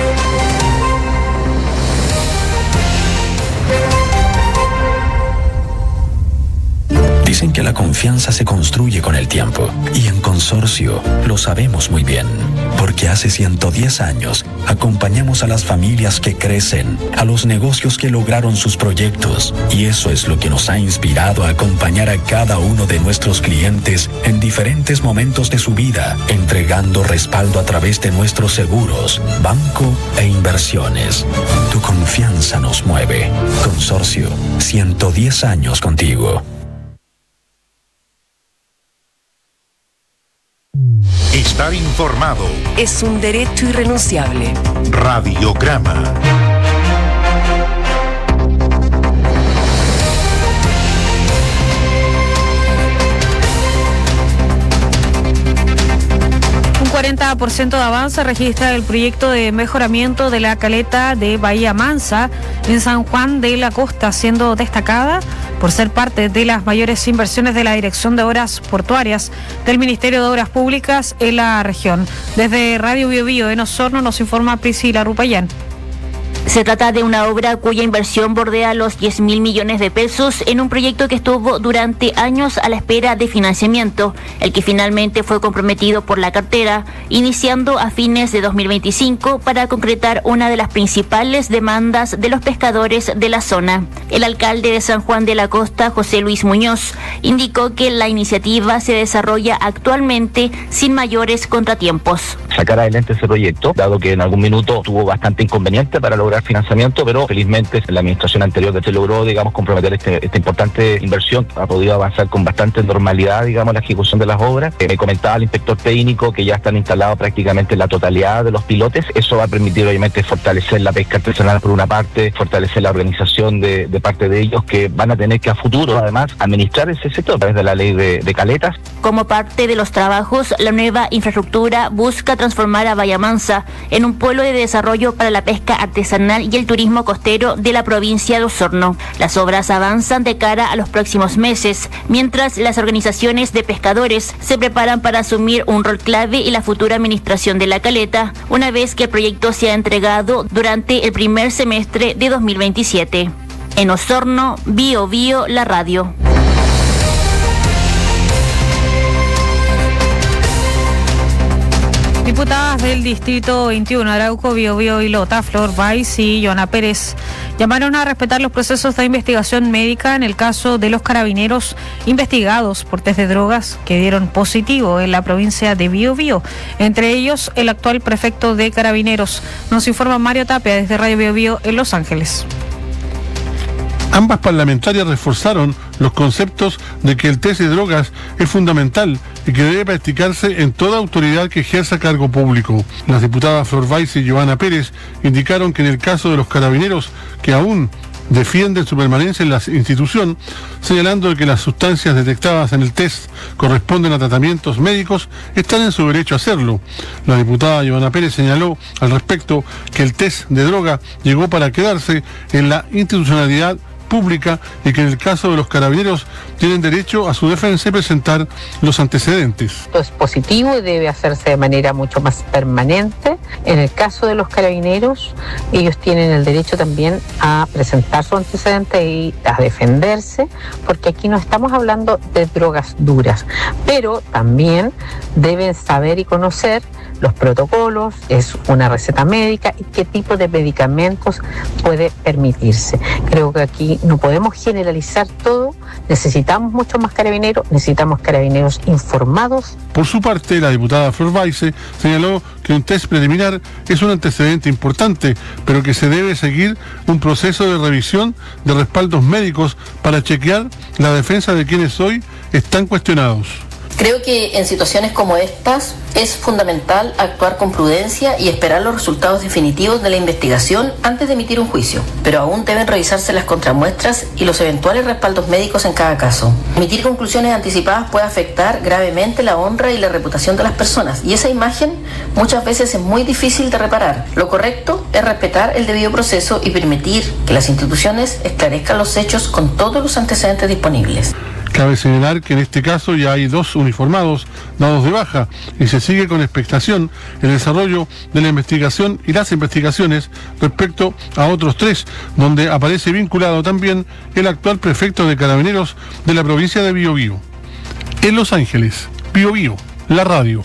Dicen que la confianza se construye con el tiempo y en Consorcio lo sabemos muy bien, porque hace 110 años acompañamos a las familias que crecen, a los negocios que lograron sus proyectos y eso es lo que nos ha inspirado a acompañar a cada uno de nuestros clientes en diferentes momentos de su vida, entregando respaldo a través de nuestros seguros, banco e inversiones. Tu confianza nos mueve. Consorcio, 110 años contigo. Estar informado es un derecho irrenunciable. Radiograma. Un 40% de avance registra el proyecto de mejoramiento de la caleta de Bahía Mansa en San Juan de la Costa, siendo destacada por ser parte de las mayores inversiones de la Dirección de Obras Portuarias del Ministerio de Obras Públicas en la región. Desde Radio Bio Bio en Osorno nos informa Priscila Rupayán. Se trata de una obra cuya inversión bordea los 10.000 millones de pesos en un proyecto que estuvo durante años a la espera de financiamiento, el que finalmente fue comprometido por la cartera, iniciando a fines de 2025 para concretar una de las principales demandas de los pescadores de la zona. El alcalde de San Juan de la Costa, José Luis Muñoz, indicó que la iniciativa se desarrolla actualmente sin mayores contratiempos. Sacar adelante ese proyecto, dado que en algún minuto tuvo bastante inconveniente para lograr financiamiento, pero felizmente la administración anterior se logró, comprometer esta importante inversión. Ha podido avanzar con bastante normalidad, la ejecución de las obras. Me comentaba el inspector técnico que ya están instalados prácticamente la totalidad de los pilotes. Eso va a permitir, obviamente, fortalecer la pesca artesanal por una parte, fortalecer la organización de parte de ellos, que van a tener que a futuro, además, administrar ese sector a través de la ley de caletas. Como parte de los trabajos, la nueva infraestructura busca transformar a Bahía Mansa en un polo de desarrollo para la pesca artesanal y el turismo costero de la provincia de Osorno. Las obras avanzan de cara a los próximos meses, mientras las organizaciones de pescadores se preparan para asumir un rol clave en la futura administración de la caleta, una vez que el proyecto sea entregado durante el primer semestre de 2027. En Osorno, Bio Bio, la radio. Diputadas del Distrito 21, Arauco, Biobío y Lota, Flor Valls y Joana Pérez, llamaron a respetar los procesos de investigación médica en el caso de los carabineros investigados por test de drogas que dieron positivo en la provincia de Biobío, entre ellos el actual prefecto de Carabineros. Nos informa Mario Tapia desde Radio Biobío en Los Ángeles. Ambas parlamentarias reforzaron los conceptos de que el test de drogas es fundamental y que debe practicarse en toda autoridad que ejerza cargo público. Las diputadas Flor Valls y Joana Pérez indicaron que en el caso de los carabineros que aún defienden su permanencia en la institución, señalando que las sustancias detectadas en el test corresponden a tratamientos médicos, están en su derecho a hacerlo. La diputada Joana Pérez señaló al respecto que el test de droga llegó para quedarse en la institucionalidad pública y que en el caso de los carabineros tienen derecho a su defensa y presentar los antecedentes. Esto es positivo y debe hacerse de manera mucho más permanente. En el caso de los carabineros, ellos tienen el derecho también a presentar su antecedente y a defenderse, porque aquí no estamos hablando de drogas duras, pero también deben saber y conocer los protocolos, es una receta médica y qué tipo de medicamentos puede permitirse. Creo que aquí no podemos generalizar todo, necesitamos mucho más carabineros, necesitamos carabineros informados. Por su parte, la diputada Flor Valls señaló que un test preliminar es un antecedente importante, pero que se debe seguir un proceso de revisión de respaldos médicos para chequear la defensa de quienes hoy están cuestionados. Creo que en situaciones como estas es fundamental actuar con prudencia y esperar los resultados definitivos de la investigación antes de emitir un juicio, pero aún deben revisarse las contramuestras y los eventuales respaldos médicos en cada caso. Emitir conclusiones anticipadas puede afectar gravemente la honra y la reputación de las personas, y esa imagen muchas veces es muy difícil de reparar. Lo correcto es respetar el debido proceso y permitir que las instituciones esclarezcan los hechos con todos los antecedentes disponibles. Cabe señalar que en este caso ya hay 2 uniformados dados de baja y se sigue con expectación el desarrollo de la investigación y las investigaciones respecto a otros 3, donde aparece vinculado también el actual prefecto de Carabineros de la provincia de Biobío. En Los Ángeles, Biobío, la radio.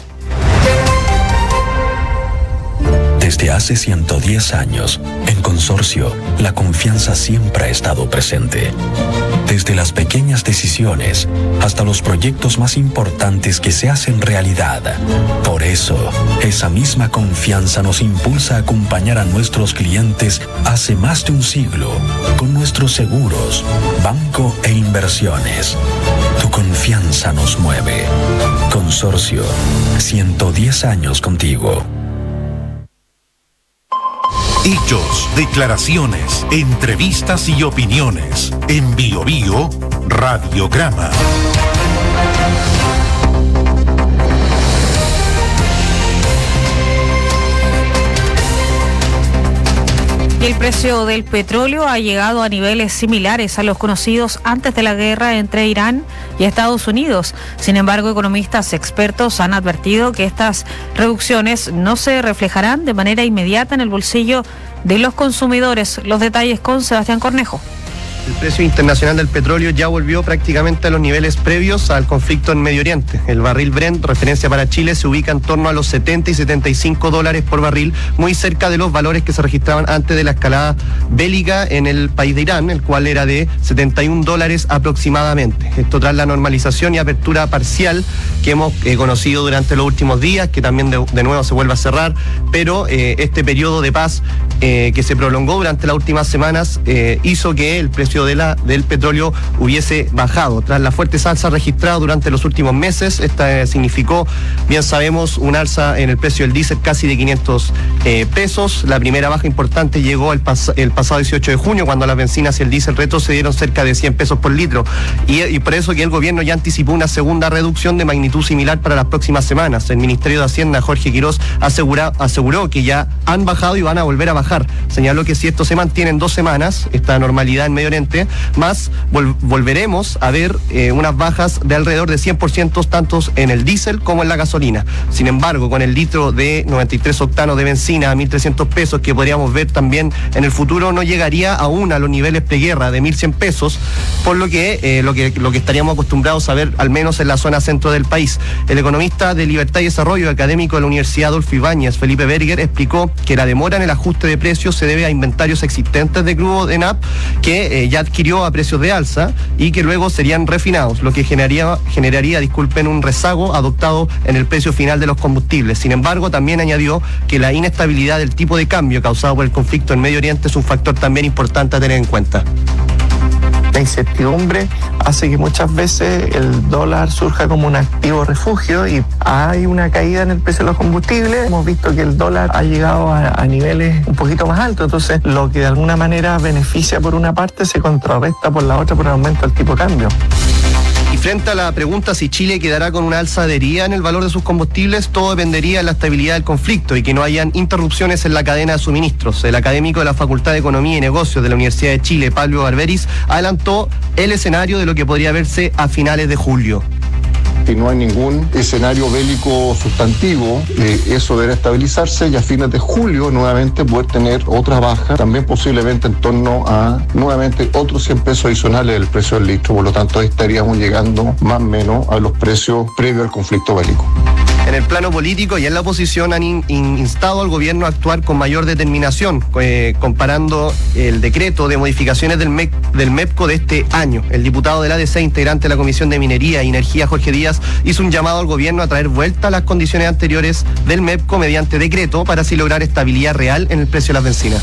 Desde hace 110 años, en Consorcio, la confianza siempre ha estado presente. Desde las pequeñas decisiones hasta los proyectos más importantes que se hacen realidad. Por eso, esa misma confianza nos impulsa a acompañar a nuestros clientes hace más de un siglo con nuestros seguros, banco e inversiones. Tu confianza nos mueve. Consorcio, 110 años contigo. Hechos, declaraciones, entrevistas y opiniones. En Biobío, Radiograma. El precio del petróleo ha llegado a niveles similares a los conocidos antes de la guerra entre Irán y Estados Unidos. Sin embargo, economistas expertos han advertido que estas reducciones no se reflejarán de manera inmediata en el bolsillo de los consumidores. Los detalles con Sebastián Cornejo. El precio internacional del petróleo ya volvió prácticamente a los niveles previos al conflicto en Medio Oriente. El barril Brent, referencia para Chile, se ubica en torno a los 70 y 75 dólares por barril, muy cerca de los valores que se registraban antes de la escalada bélica en el país de Irán, el cual era de 71 dólares aproximadamente. Esto tras la normalización y apertura parcial que hemos conocido durante los últimos días, que también de nuevo se vuelve a cerrar, pero este periodo de paz que se prolongó durante las últimas semanas hizo que el precio del petróleo hubiese bajado. Tras la fuerte alza registrada durante los últimos meses, esta significó, bien sabemos, un alza en el precio del diésel casi de 500 pesos. La primera baja importante llegó el pasado 18 de junio, cuando las bencinas y el diésel retrocedieron cerca de 100 pesos por litro. Y por eso que el gobierno ya anticipó una segunda reducción de magnitud similar para las próximas semanas. El Ministerio de Hacienda, Jorge Quirós, aseguró que ya han bajado y van a volver a bajar bajar. Señaló que si esto se mantiene en 2 semanas, esta normalidad en Medio Oriente, más volveremos a ver unas bajas de alrededor de 100% tanto en el diésel como en la gasolina. Sin embargo, con el litro de 93 octanos de benzina a 1.300 pesos que podríamos ver también en el futuro, no llegaría aún a los niveles preguerra de 1.100 pesos, por lo que estaríamos acostumbrados a ver al menos en la zona centro del país. El economista de Libertad y Desarrollo, académico de la Universidad Adolfo Ibáñez, Felipe Berger, explicó que la demora en el ajuste de precios se debe a inventarios existentes de crudo de ENAP que ya adquirió a precios de alza y que luego serían refinados, lo que generaría, un rezago adoptado en el precio final de los combustibles. Sin embargo, también añadió que la inestabilidad del tipo de cambio causado por el conflicto en Medio Oriente es un factor también importante a tener en cuenta. La incertidumbre hace que muchas veces el dólar surja como un activo refugio y hay una caída en el precio de los combustibles. Hemos visto que el dólar ha llegado a niveles un poquito más altos, entonces lo que de alguna manera beneficia por una parte se contrarresta por la otra por el aumento del tipo de cambio. Y frente a la pregunta si Chile quedará con una alza adherida en el valor de sus combustibles, todo dependería de la estabilidad del conflicto y que no hayan interrupciones en la cadena de suministros. El académico de la Facultad de Economía y Negocios de la Universidad de Chile, Pablo Barberis, adelantó el escenario de lo que podría verse a finales de julio. Si no hay ningún escenario bélico sustantivo, eso deberá estabilizarse y a fines de julio nuevamente poder tener otra baja, también posiblemente en torno a nuevamente otros 100 pesos adicionales del precio del litro. Por lo tanto, ahí estaríamos llegando más o menos a los precios previos al conflicto bélico. En el plano político y en la oposición han instado al gobierno a actuar con mayor determinación, comparando el decreto de modificaciones del MEPCO de este año. El diputado del ADC, integrante de la Comisión de Minería y Energía, Jorge Díaz, hizo un llamado al gobierno a traer vuelta a las condiciones anteriores del MEPCO mediante decreto para así lograr estabilidad real en el precio de las bencinas.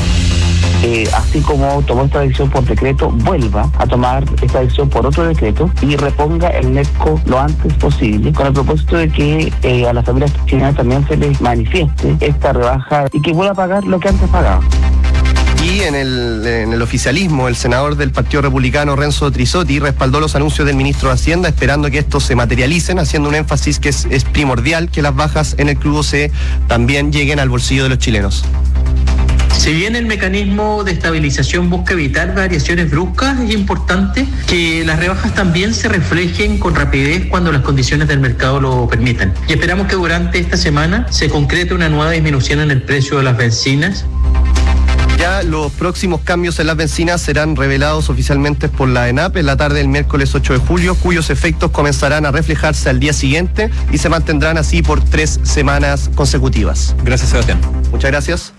Así como tomó esta decisión por decreto, vuelva a tomar esta decisión por otro decreto y reponga el MEPCO lo antes posible, con el propósito de que a las familias chilenas también se les manifieste esta rebaja y que vuelva a pagar lo que antes pagaba. Y en el oficialismo, el senador del Partido Republicano, Renzo Trisotti, respaldó los anuncios del ministro de Hacienda, esperando que estos se materialicen, haciendo un énfasis que es primordial que las bajas en el crudo también lleguen al bolsillo de los chilenos. Si bien el mecanismo de estabilización busca evitar variaciones bruscas, es importante que las rebajas también se reflejen con rapidez cuando las condiciones del mercado lo permitan. Y esperamos que durante esta semana se concrete una nueva disminución en el precio de las bencinas. Ya los próximos cambios en las bencinas serán revelados oficialmente por la ENAP en la tarde del miércoles 8 de julio, cuyos efectos comenzarán a reflejarse al día siguiente y se mantendrán así por 3 semanas consecutivas. Gracias, Sebastián. Muchas gracias.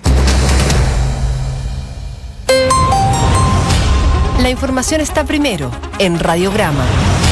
La información está primero en Radiograma.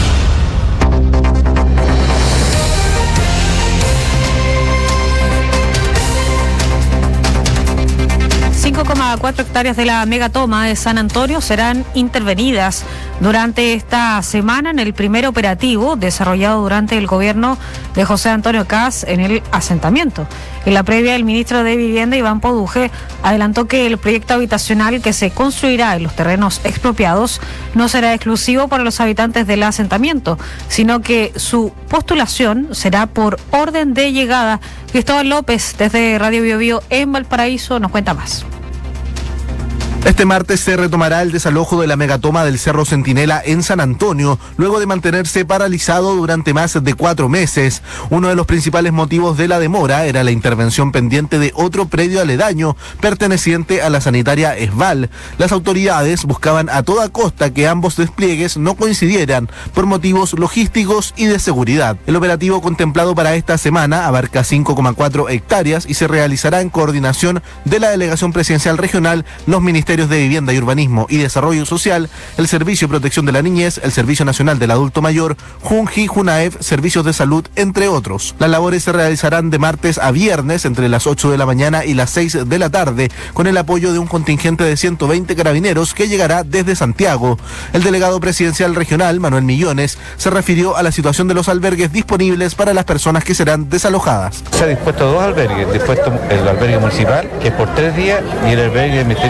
5,4 hectáreas de la megatoma de San Antonio serán intervenidas durante esta semana en el primer operativo desarrollado durante el gobierno de José Antonio Kast en el asentamiento. En la previa, el ministro de Vivienda, Iván Poduje, adelantó que el proyecto habitacional que se construirá en los terrenos expropiados no será exclusivo para los habitantes del asentamiento, sino que su postulación será por orden de llegada. Cristóbal López, desde Radio Bio Bio en Valparaíso, nos cuenta más. Este martes se retomará el desalojo de la megatoma del Cerro Centinela en San Antonio, luego de mantenerse paralizado durante más de 4 meses. Uno de los principales motivos de la demora era la intervención pendiente de otro predio aledaño perteneciente a la sanitaria Esval. Las autoridades buscaban a toda costa que ambos despliegues no coincidieran por motivos logísticos y de seguridad. El operativo contemplado para esta semana abarca 5,4 hectáreas y se realizará en coordinación de la Delegación Presidencial Regional, los Ministerios de Vivienda y Urbanismo y Desarrollo Social, el Servicio de Protección de la Niñez, el Servicio Nacional del Adulto Mayor, Junji, Junaef, Servicios de Salud, entre otros. Las labores se realizarán de martes a viernes entre las 8 de la mañana y las 6 de la tarde, con el apoyo de un contingente de 120 carabineros que llegará desde Santiago. El delegado presidencial regional, Manuel Millones, se refirió a la situación de los albergues disponibles para las personas que serán desalojadas. Se ha dispuesto 2 albergues, dispuesto el albergue municipal, que es por 3 días, y el albergue del Ministerio de Desarrollo Social,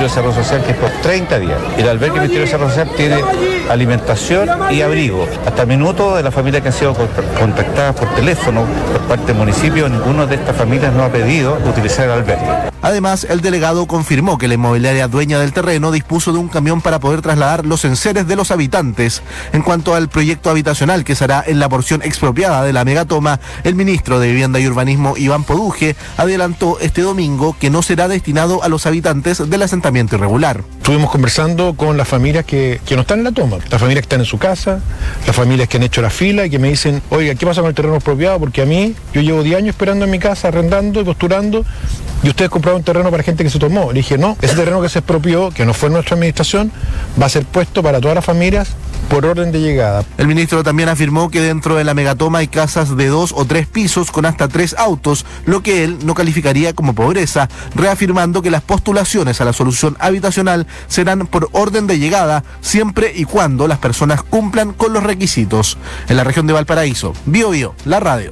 social que es por 30 días. El albergue del Ministerio de Desarrollo Social tiene alimentación y abrigo. Hasta el minuto de las familias que han sido contactadas por teléfono por parte del municipio, ninguno de estas familias no ha pedido utilizar el albergue. Además, el delegado confirmó que la inmobiliaria dueña del terreno dispuso de un camión para poder trasladar los enseres de los habitantes. En cuanto al proyecto habitacional que se hará en la porción expropiada de la megatoma, el ministro de Vivienda y Urbanismo, Iván Poduje, adelantó este domingo que no será destinado a los habitantes del asentamiento irregular. Estuvimos conversando con las familias que no están en la toma, las familias que están en su casa, las familias que han hecho la fila y que me dicen, oiga, ¿qué pasa con el terreno expropiado? Porque a mí, yo llevo 10 años esperando en mi casa, arrendando y posturando, y ustedes compraron un terreno para gente que se tomó. Le dije, no, ese terreno que se expropió, que no fue nuestra administración, va a ser puesto para todas las familias por orden de llegada. El ministro también afirmó que dentro de la megatoma hay casas de 2 o 3 pisos con hasta 3 autos, lo que él no calificaría como pobreza, reafirmando que las postulaciones a la solución habitacional serán por orden de llegada siempre y cuando las personas cumplan con los requisitos. En la región de Valparaíso, Biobío, la radio.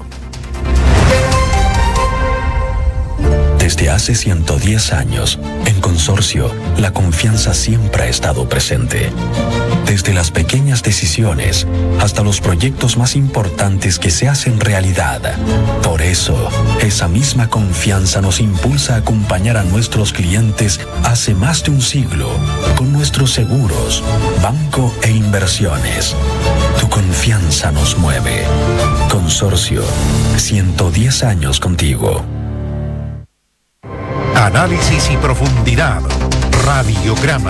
Desde hace 110 años, en Consorcio, la confianza siempre ha estado presente. Desde las pequeñas decisiones hasta los proyectos más importantes que se hacen realidad. Por eso, esa misma confianza nos impulsa a acompañar a nuestros clientes hace más de un siglo con nuestros seguros, banco e inversiones. Tu confianza nos mueve. Consorcio, 110 años contigo. Análisis y profundidad. Radiograma.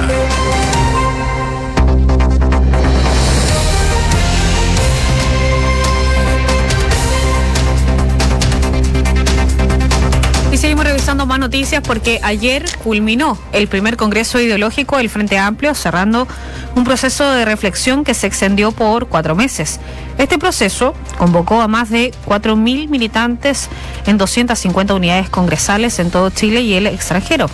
Y seguimos revisando más noticias porque ayer culminó el primer congreso ideológico del Frente Amplio, cerrando un proceso de reflexión que se extendió por 4 meses. Este proceso convocó a más de 4.000 militantes en 250 unidades congresales en todo Chile y el extranjero.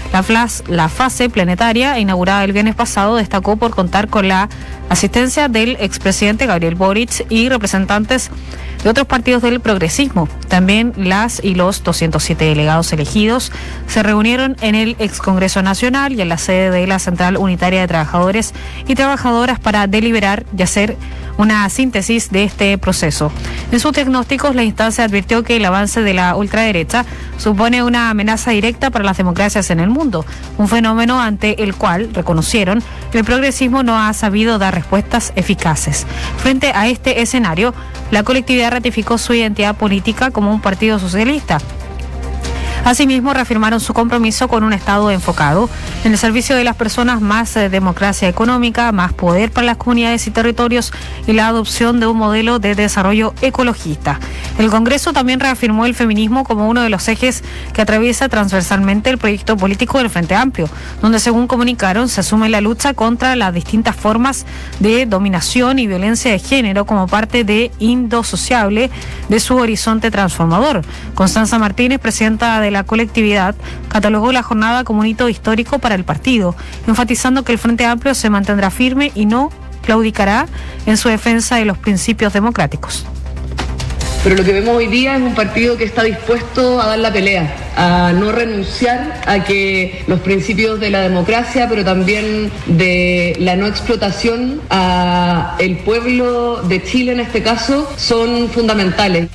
La fase planetaria, inaugurada el viernes pasado, destacó por contar con la asistencia del expresidente Gabriel Boric y representantes de otros partidos del progresismo. También las y los 207 delegados elegidos se reunieron en el Excongreso Nacional y en la sede de la Central Unitaria de Trabajadores y Trabajadoras para deliberar y hacer una síntesis de este proceso. En sus diagnósticos, la instancia advirtió que el avance de la ultraderecha supone una amenaza directa para las democracias en el mundo, un fenómeno ante el cual, reconocieron, el progresismo no ha sabido dar respuestas eficaces. Frente a este escenario, la colectividad ratificó su identidad política como un partido socialista. Asimismo, reafirmaron su compromiso con un Estado enfocado en el servicio de las personas, más democracia económica, más poder para las comunidades y territorios y la adopción de un modelo de desarrollo ecologista. El Congreso también reafirmó el feminismo como uno de los ejes que atraviesa transversalmente el proyecto político del Frente Amplio, donde, según comunicaron, se asume la lucha contra las distintas formas de dominación y violencia de género como parte de indisociable de su horizonte transformador. Constanza Martínez, presidenta de la colectividad, catalogó la jornada como un hito histórico para el partido, enfatizando que el Frente Amplio se mantendrá firme y no claudicará en su defensa de los principios democráticos. Pero lo que vemos hoy día es un partido que está dispuesto a dar la pelea, a no renunciar a que los principios de la democracia, pero también de la no explotación a el pueblo de Chile en este caso, son fundamentales.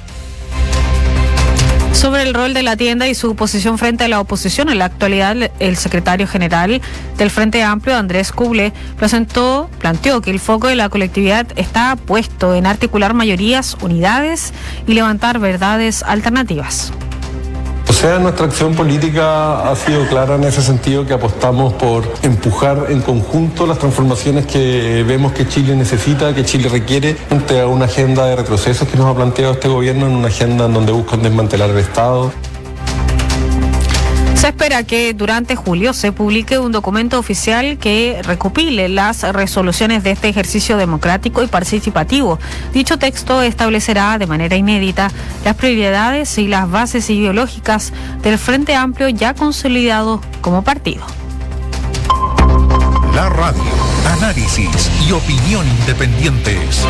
Sobre el rol de la tienda y su posición frente a la oposición, en la actualidad el secretario general del Frente Amplio, Andrés Kuble, planteó que el foco de la colectividad está puesto en articular mayorías, unidades y levantar verdades alternativas. O sea, nuestra acción política ha sido clara en ese sentido, que apostamos por empujar en conjunto las transformaciones que vemos que Chile necesita, que Chile requiere, frente a una agenda de retrocesos que nos ha planteado este gobierno, en una agenda en donde buscan desmantelar el Estado. Se espera que durante julio se publique un documento oficial que recopile las resoluciones de este ejercicio democrático y participativo. Dicho texto establecerá de manera inédita las prioridades y las bases ideológicas del Frente Amplio ya consolidado como partido. La radio, análisis y opinión independientes.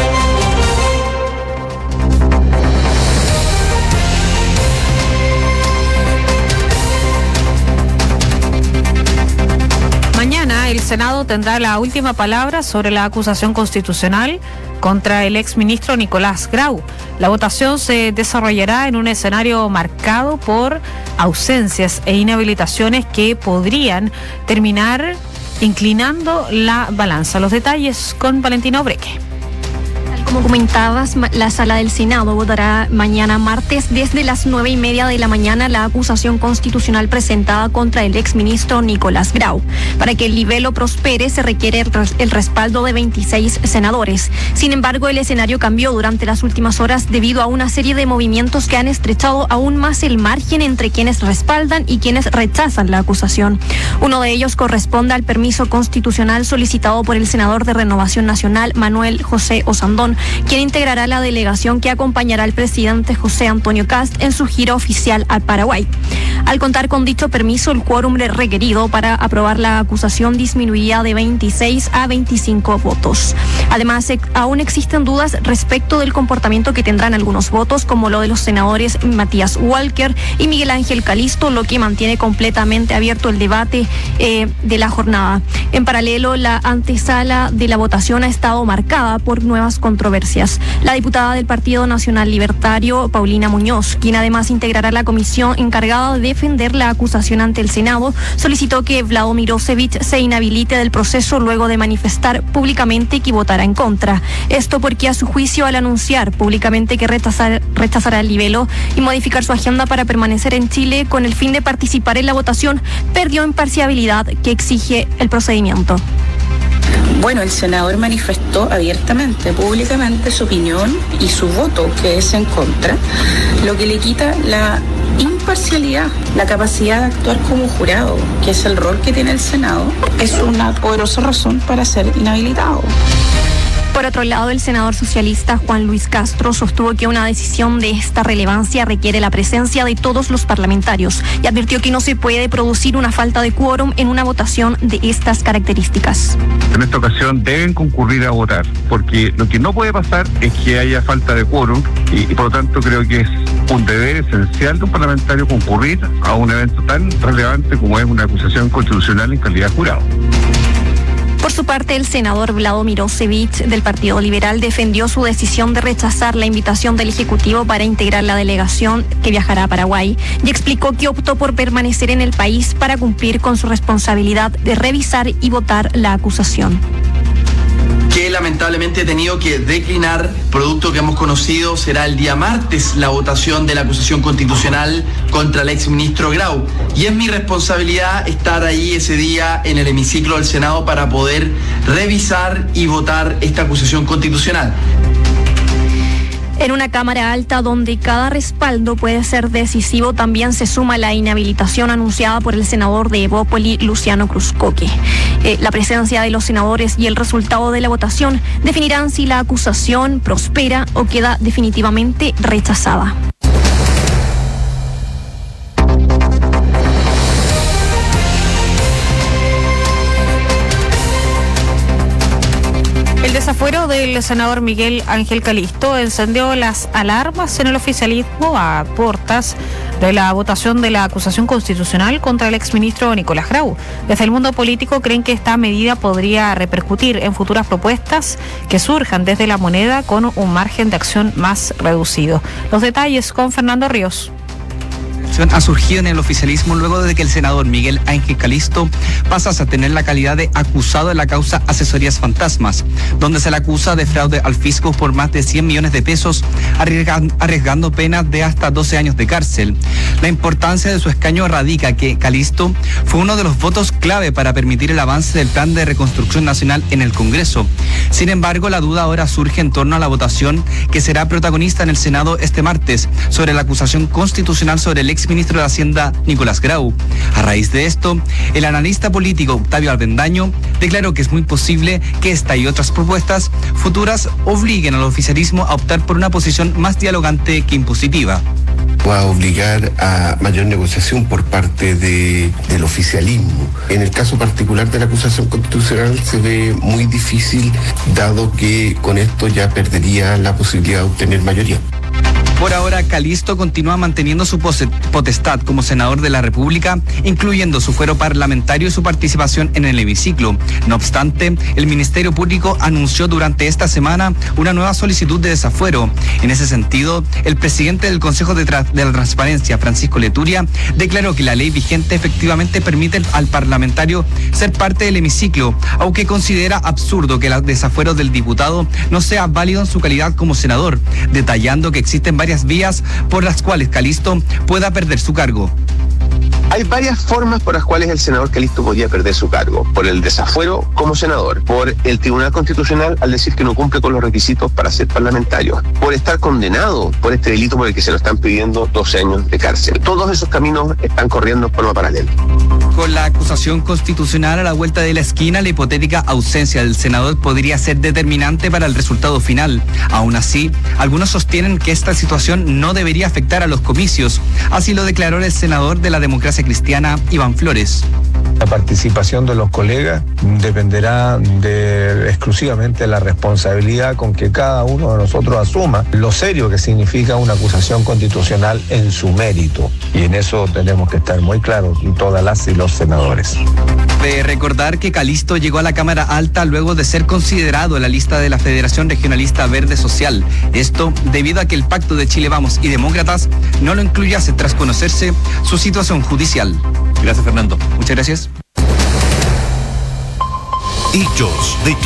Mañana Senado tendrá la última palabra sobre la acusación constitucional contra el exministro Nicolás Grau. La votación se desarrollará en un escenario marcado por ausencias e inhabilitaciones que podrían terminar inclinando la balanza. Los detalles con Valentina Obreque. Como comentabas, la sala del Senado votará mañana martes desde las 9:30 de la mañana la acusación constitucional presentada contra el exministro Nicolás Grau. Para que el libelo prospere se requiere el respaldo de 26 senadores. Sin embargo, el escenario cambió durante las últimas horas debido a una serie de movimientos que han estrechado aún más el margen entre quienes respaldan y quienes rechazan la acusación. Uno de ellos corresponde al permiso constitucional solicitado por el senador de Renovación Nacional, Manuel José Osandón, quien integrará la delegación que acompañará al presidente José Antonio Kast en su gira oficial al Paraguay. Al contar con dicho permiso, el quórum requerido para aprobar la acusación disminuiría de 26 a 25 votos. Además, aún existen dudas respecto del comportamiento que tendrán algunos votos, como lo de los senadores Matías Walker y Miguel Ángel Calisto, lo que mantiene completamente abierto el debate de la jornada. En paralelo, la antesala de la votación ha estado marcada por nuevas controversias. La diputada del Partido Nacional Libertario, Paulina Muñoz, quien además integrará la comisión encargada de defender la acusación ante el Senado, solicitó que Vlado Mirosevic se inhabilite del proceso luego de manifestar públicamente que votará en contra. Esto porque, a su juicio, al anunciar públicamente que rechazará el libelo y modificar su agenda para permanecer en Chile con el fin de participar en la votación, perdió imparcialidad que exige el procedimiento. Bueno, el senador manifestó abiertamente, públicamente, su opinión y su voto, que es en contra, lo que le quita la imparcialidad, la capacidad de actuar como jurado, que es el rol que tiene el Senado. Es una poderosa razón para ser inhabilitado. Por otro lado, el senador socialista Juan Luis Castro sostuvo que una decisión de esta relevancia requiere la presencia de todos los parlamentarios y advirtió que no se puede producir una falta de quórum en una votación de estas características. En esta ocasión deben concurrir a votar, porque lo que no puede pasar es que haya falta de quórum y por lo tanto creo que es un deber esencial de un parlamentario concurrir a un evento tan relevante como es una acusación constitucional en calidad de jurado. Por su parte, el senador Vlado Mirosevic del Partido Liberal defendió su decisión de rechazar la invitación del Ejecutivo para integrar la delegación que viajará a Paraguay y explicó que optó por permanecer en el país para cumplir con su responsabilidad de revisar y votar la acusación. Que lamentablemente he tenido que declinar, producto que hemos conocido, será el día martes la votación de la acusación constitucional contra el exministro Grau. Y es mi responsabilidad estar ahí ese día en el hemiciclo del Senado para poder revisar y votar esta acusación constitucional. En una Cámara Alta donde cada respaldo puede ser decisivo, también se suma la inhabilitación anunciada por el senador de Evópoli, Luciano Cruzcoque. La presencia de los senadores y el resultado de la votación definirán si la acusación prospera o queda definitivamente rechazada. El desafuero del senador Miguel Ángel Calisto encendió las alarmas en el oficialismo a puertas de la votación de la acusación constitucional contra el exministro Nicolás Grau. Desde el mundo político creen que esta medida podría repercutir en futuras propuestas que surjan desde la moneda con un margen de acción más reducido. Los detalles con Fernando Ríos. Ha surgido en el oficialismo luego de que el senador Miguel Ángel Calisto pasase a tener la calidad de acusado en la causa Asesorías Fantasmas, donde se le acusa de fraude al fisco por más de 100 millones de pesos, arriesgando penas de hasta 12 años de cárcel. La importancia de su escaño radica que Calisto fue uno de los votos clave para permitir el avance del plan de reconstrucción nacional en el Congreso. Sin embargo, la duda ahora surge en torno a la votación que será protagonista en el Senado este martes sobre la acusación constitucional sobre el exministro de Hacienda Nicolás Grau. A raíz de esto, el analista político Octavio Albendaño declaró que es muy posible que esta y otras propuestas futuras obliguen al oficialismo a optar por una posición más dialogante que impositiva. Va a obligar a mayor negociación por parte del oficialismo. En el caso particular de la acusación constitucional se ve muy difícil, dado que con esto ya perdería la posibilidad de obtener mayoría. Por ahora, Calisto continúa manteniendo su potestad como senador de la República, incluyendo su fuero parlamentario y su participación en el hemiciclo. No obstante, el Ministerio Público anunció durante esta semana una nueva solicitud de desafuero. En ese sentido, el presidente del Consejo de la Transparencia, Francisco Leturia, declaró que la ley vigente efectivamente permite al parlamentario ser parte del hemiciclo, aunque considera absurdo que el desafuero del diputado no sea válido en su calidad como senador, detallando que existen varias vías por las cuales Calisto pueda perder su cargo. Hay varias formas por las cuales el senador Calisto podía perder su cargo. Por el desafuero como senador, por el Tribunal Constitucional al decir que no cumple con los requisitos para ser parlamentario, por estar condenado por este delito por el que se lo están pidiendo 12 años de cárcel. Todos esos caminos están corriendo en forma paralela. Con la acusación constitucional a la vuelta de la esquina, la hipotética ausencia del senador podría ser determinante para el resultado final. Aún así, algunos sostienen que esta situación no debería afectar a los comicios. Así lo declaró el senador de la Democracia Cristiana, Iván Flores. La participación de los colegas dependerá exclusivamente de la responsabilidad con que cada uno de nosotros asuma lo serio que significa una acusación constitucional en su mérito. Y en eso tenemos que estar muy claros, todas las y los senadores. De recordar que Calisto llegó a la Cámara Alta luego de ser considerado en la lista de la Federación Regionalista Verde Social. Esto debido a que el Pacto de Chile Vamos y Demócratas no lo incluyase tras conocerse su situación judicial. Gracias, Fernando. Muchas gracias. Hechos de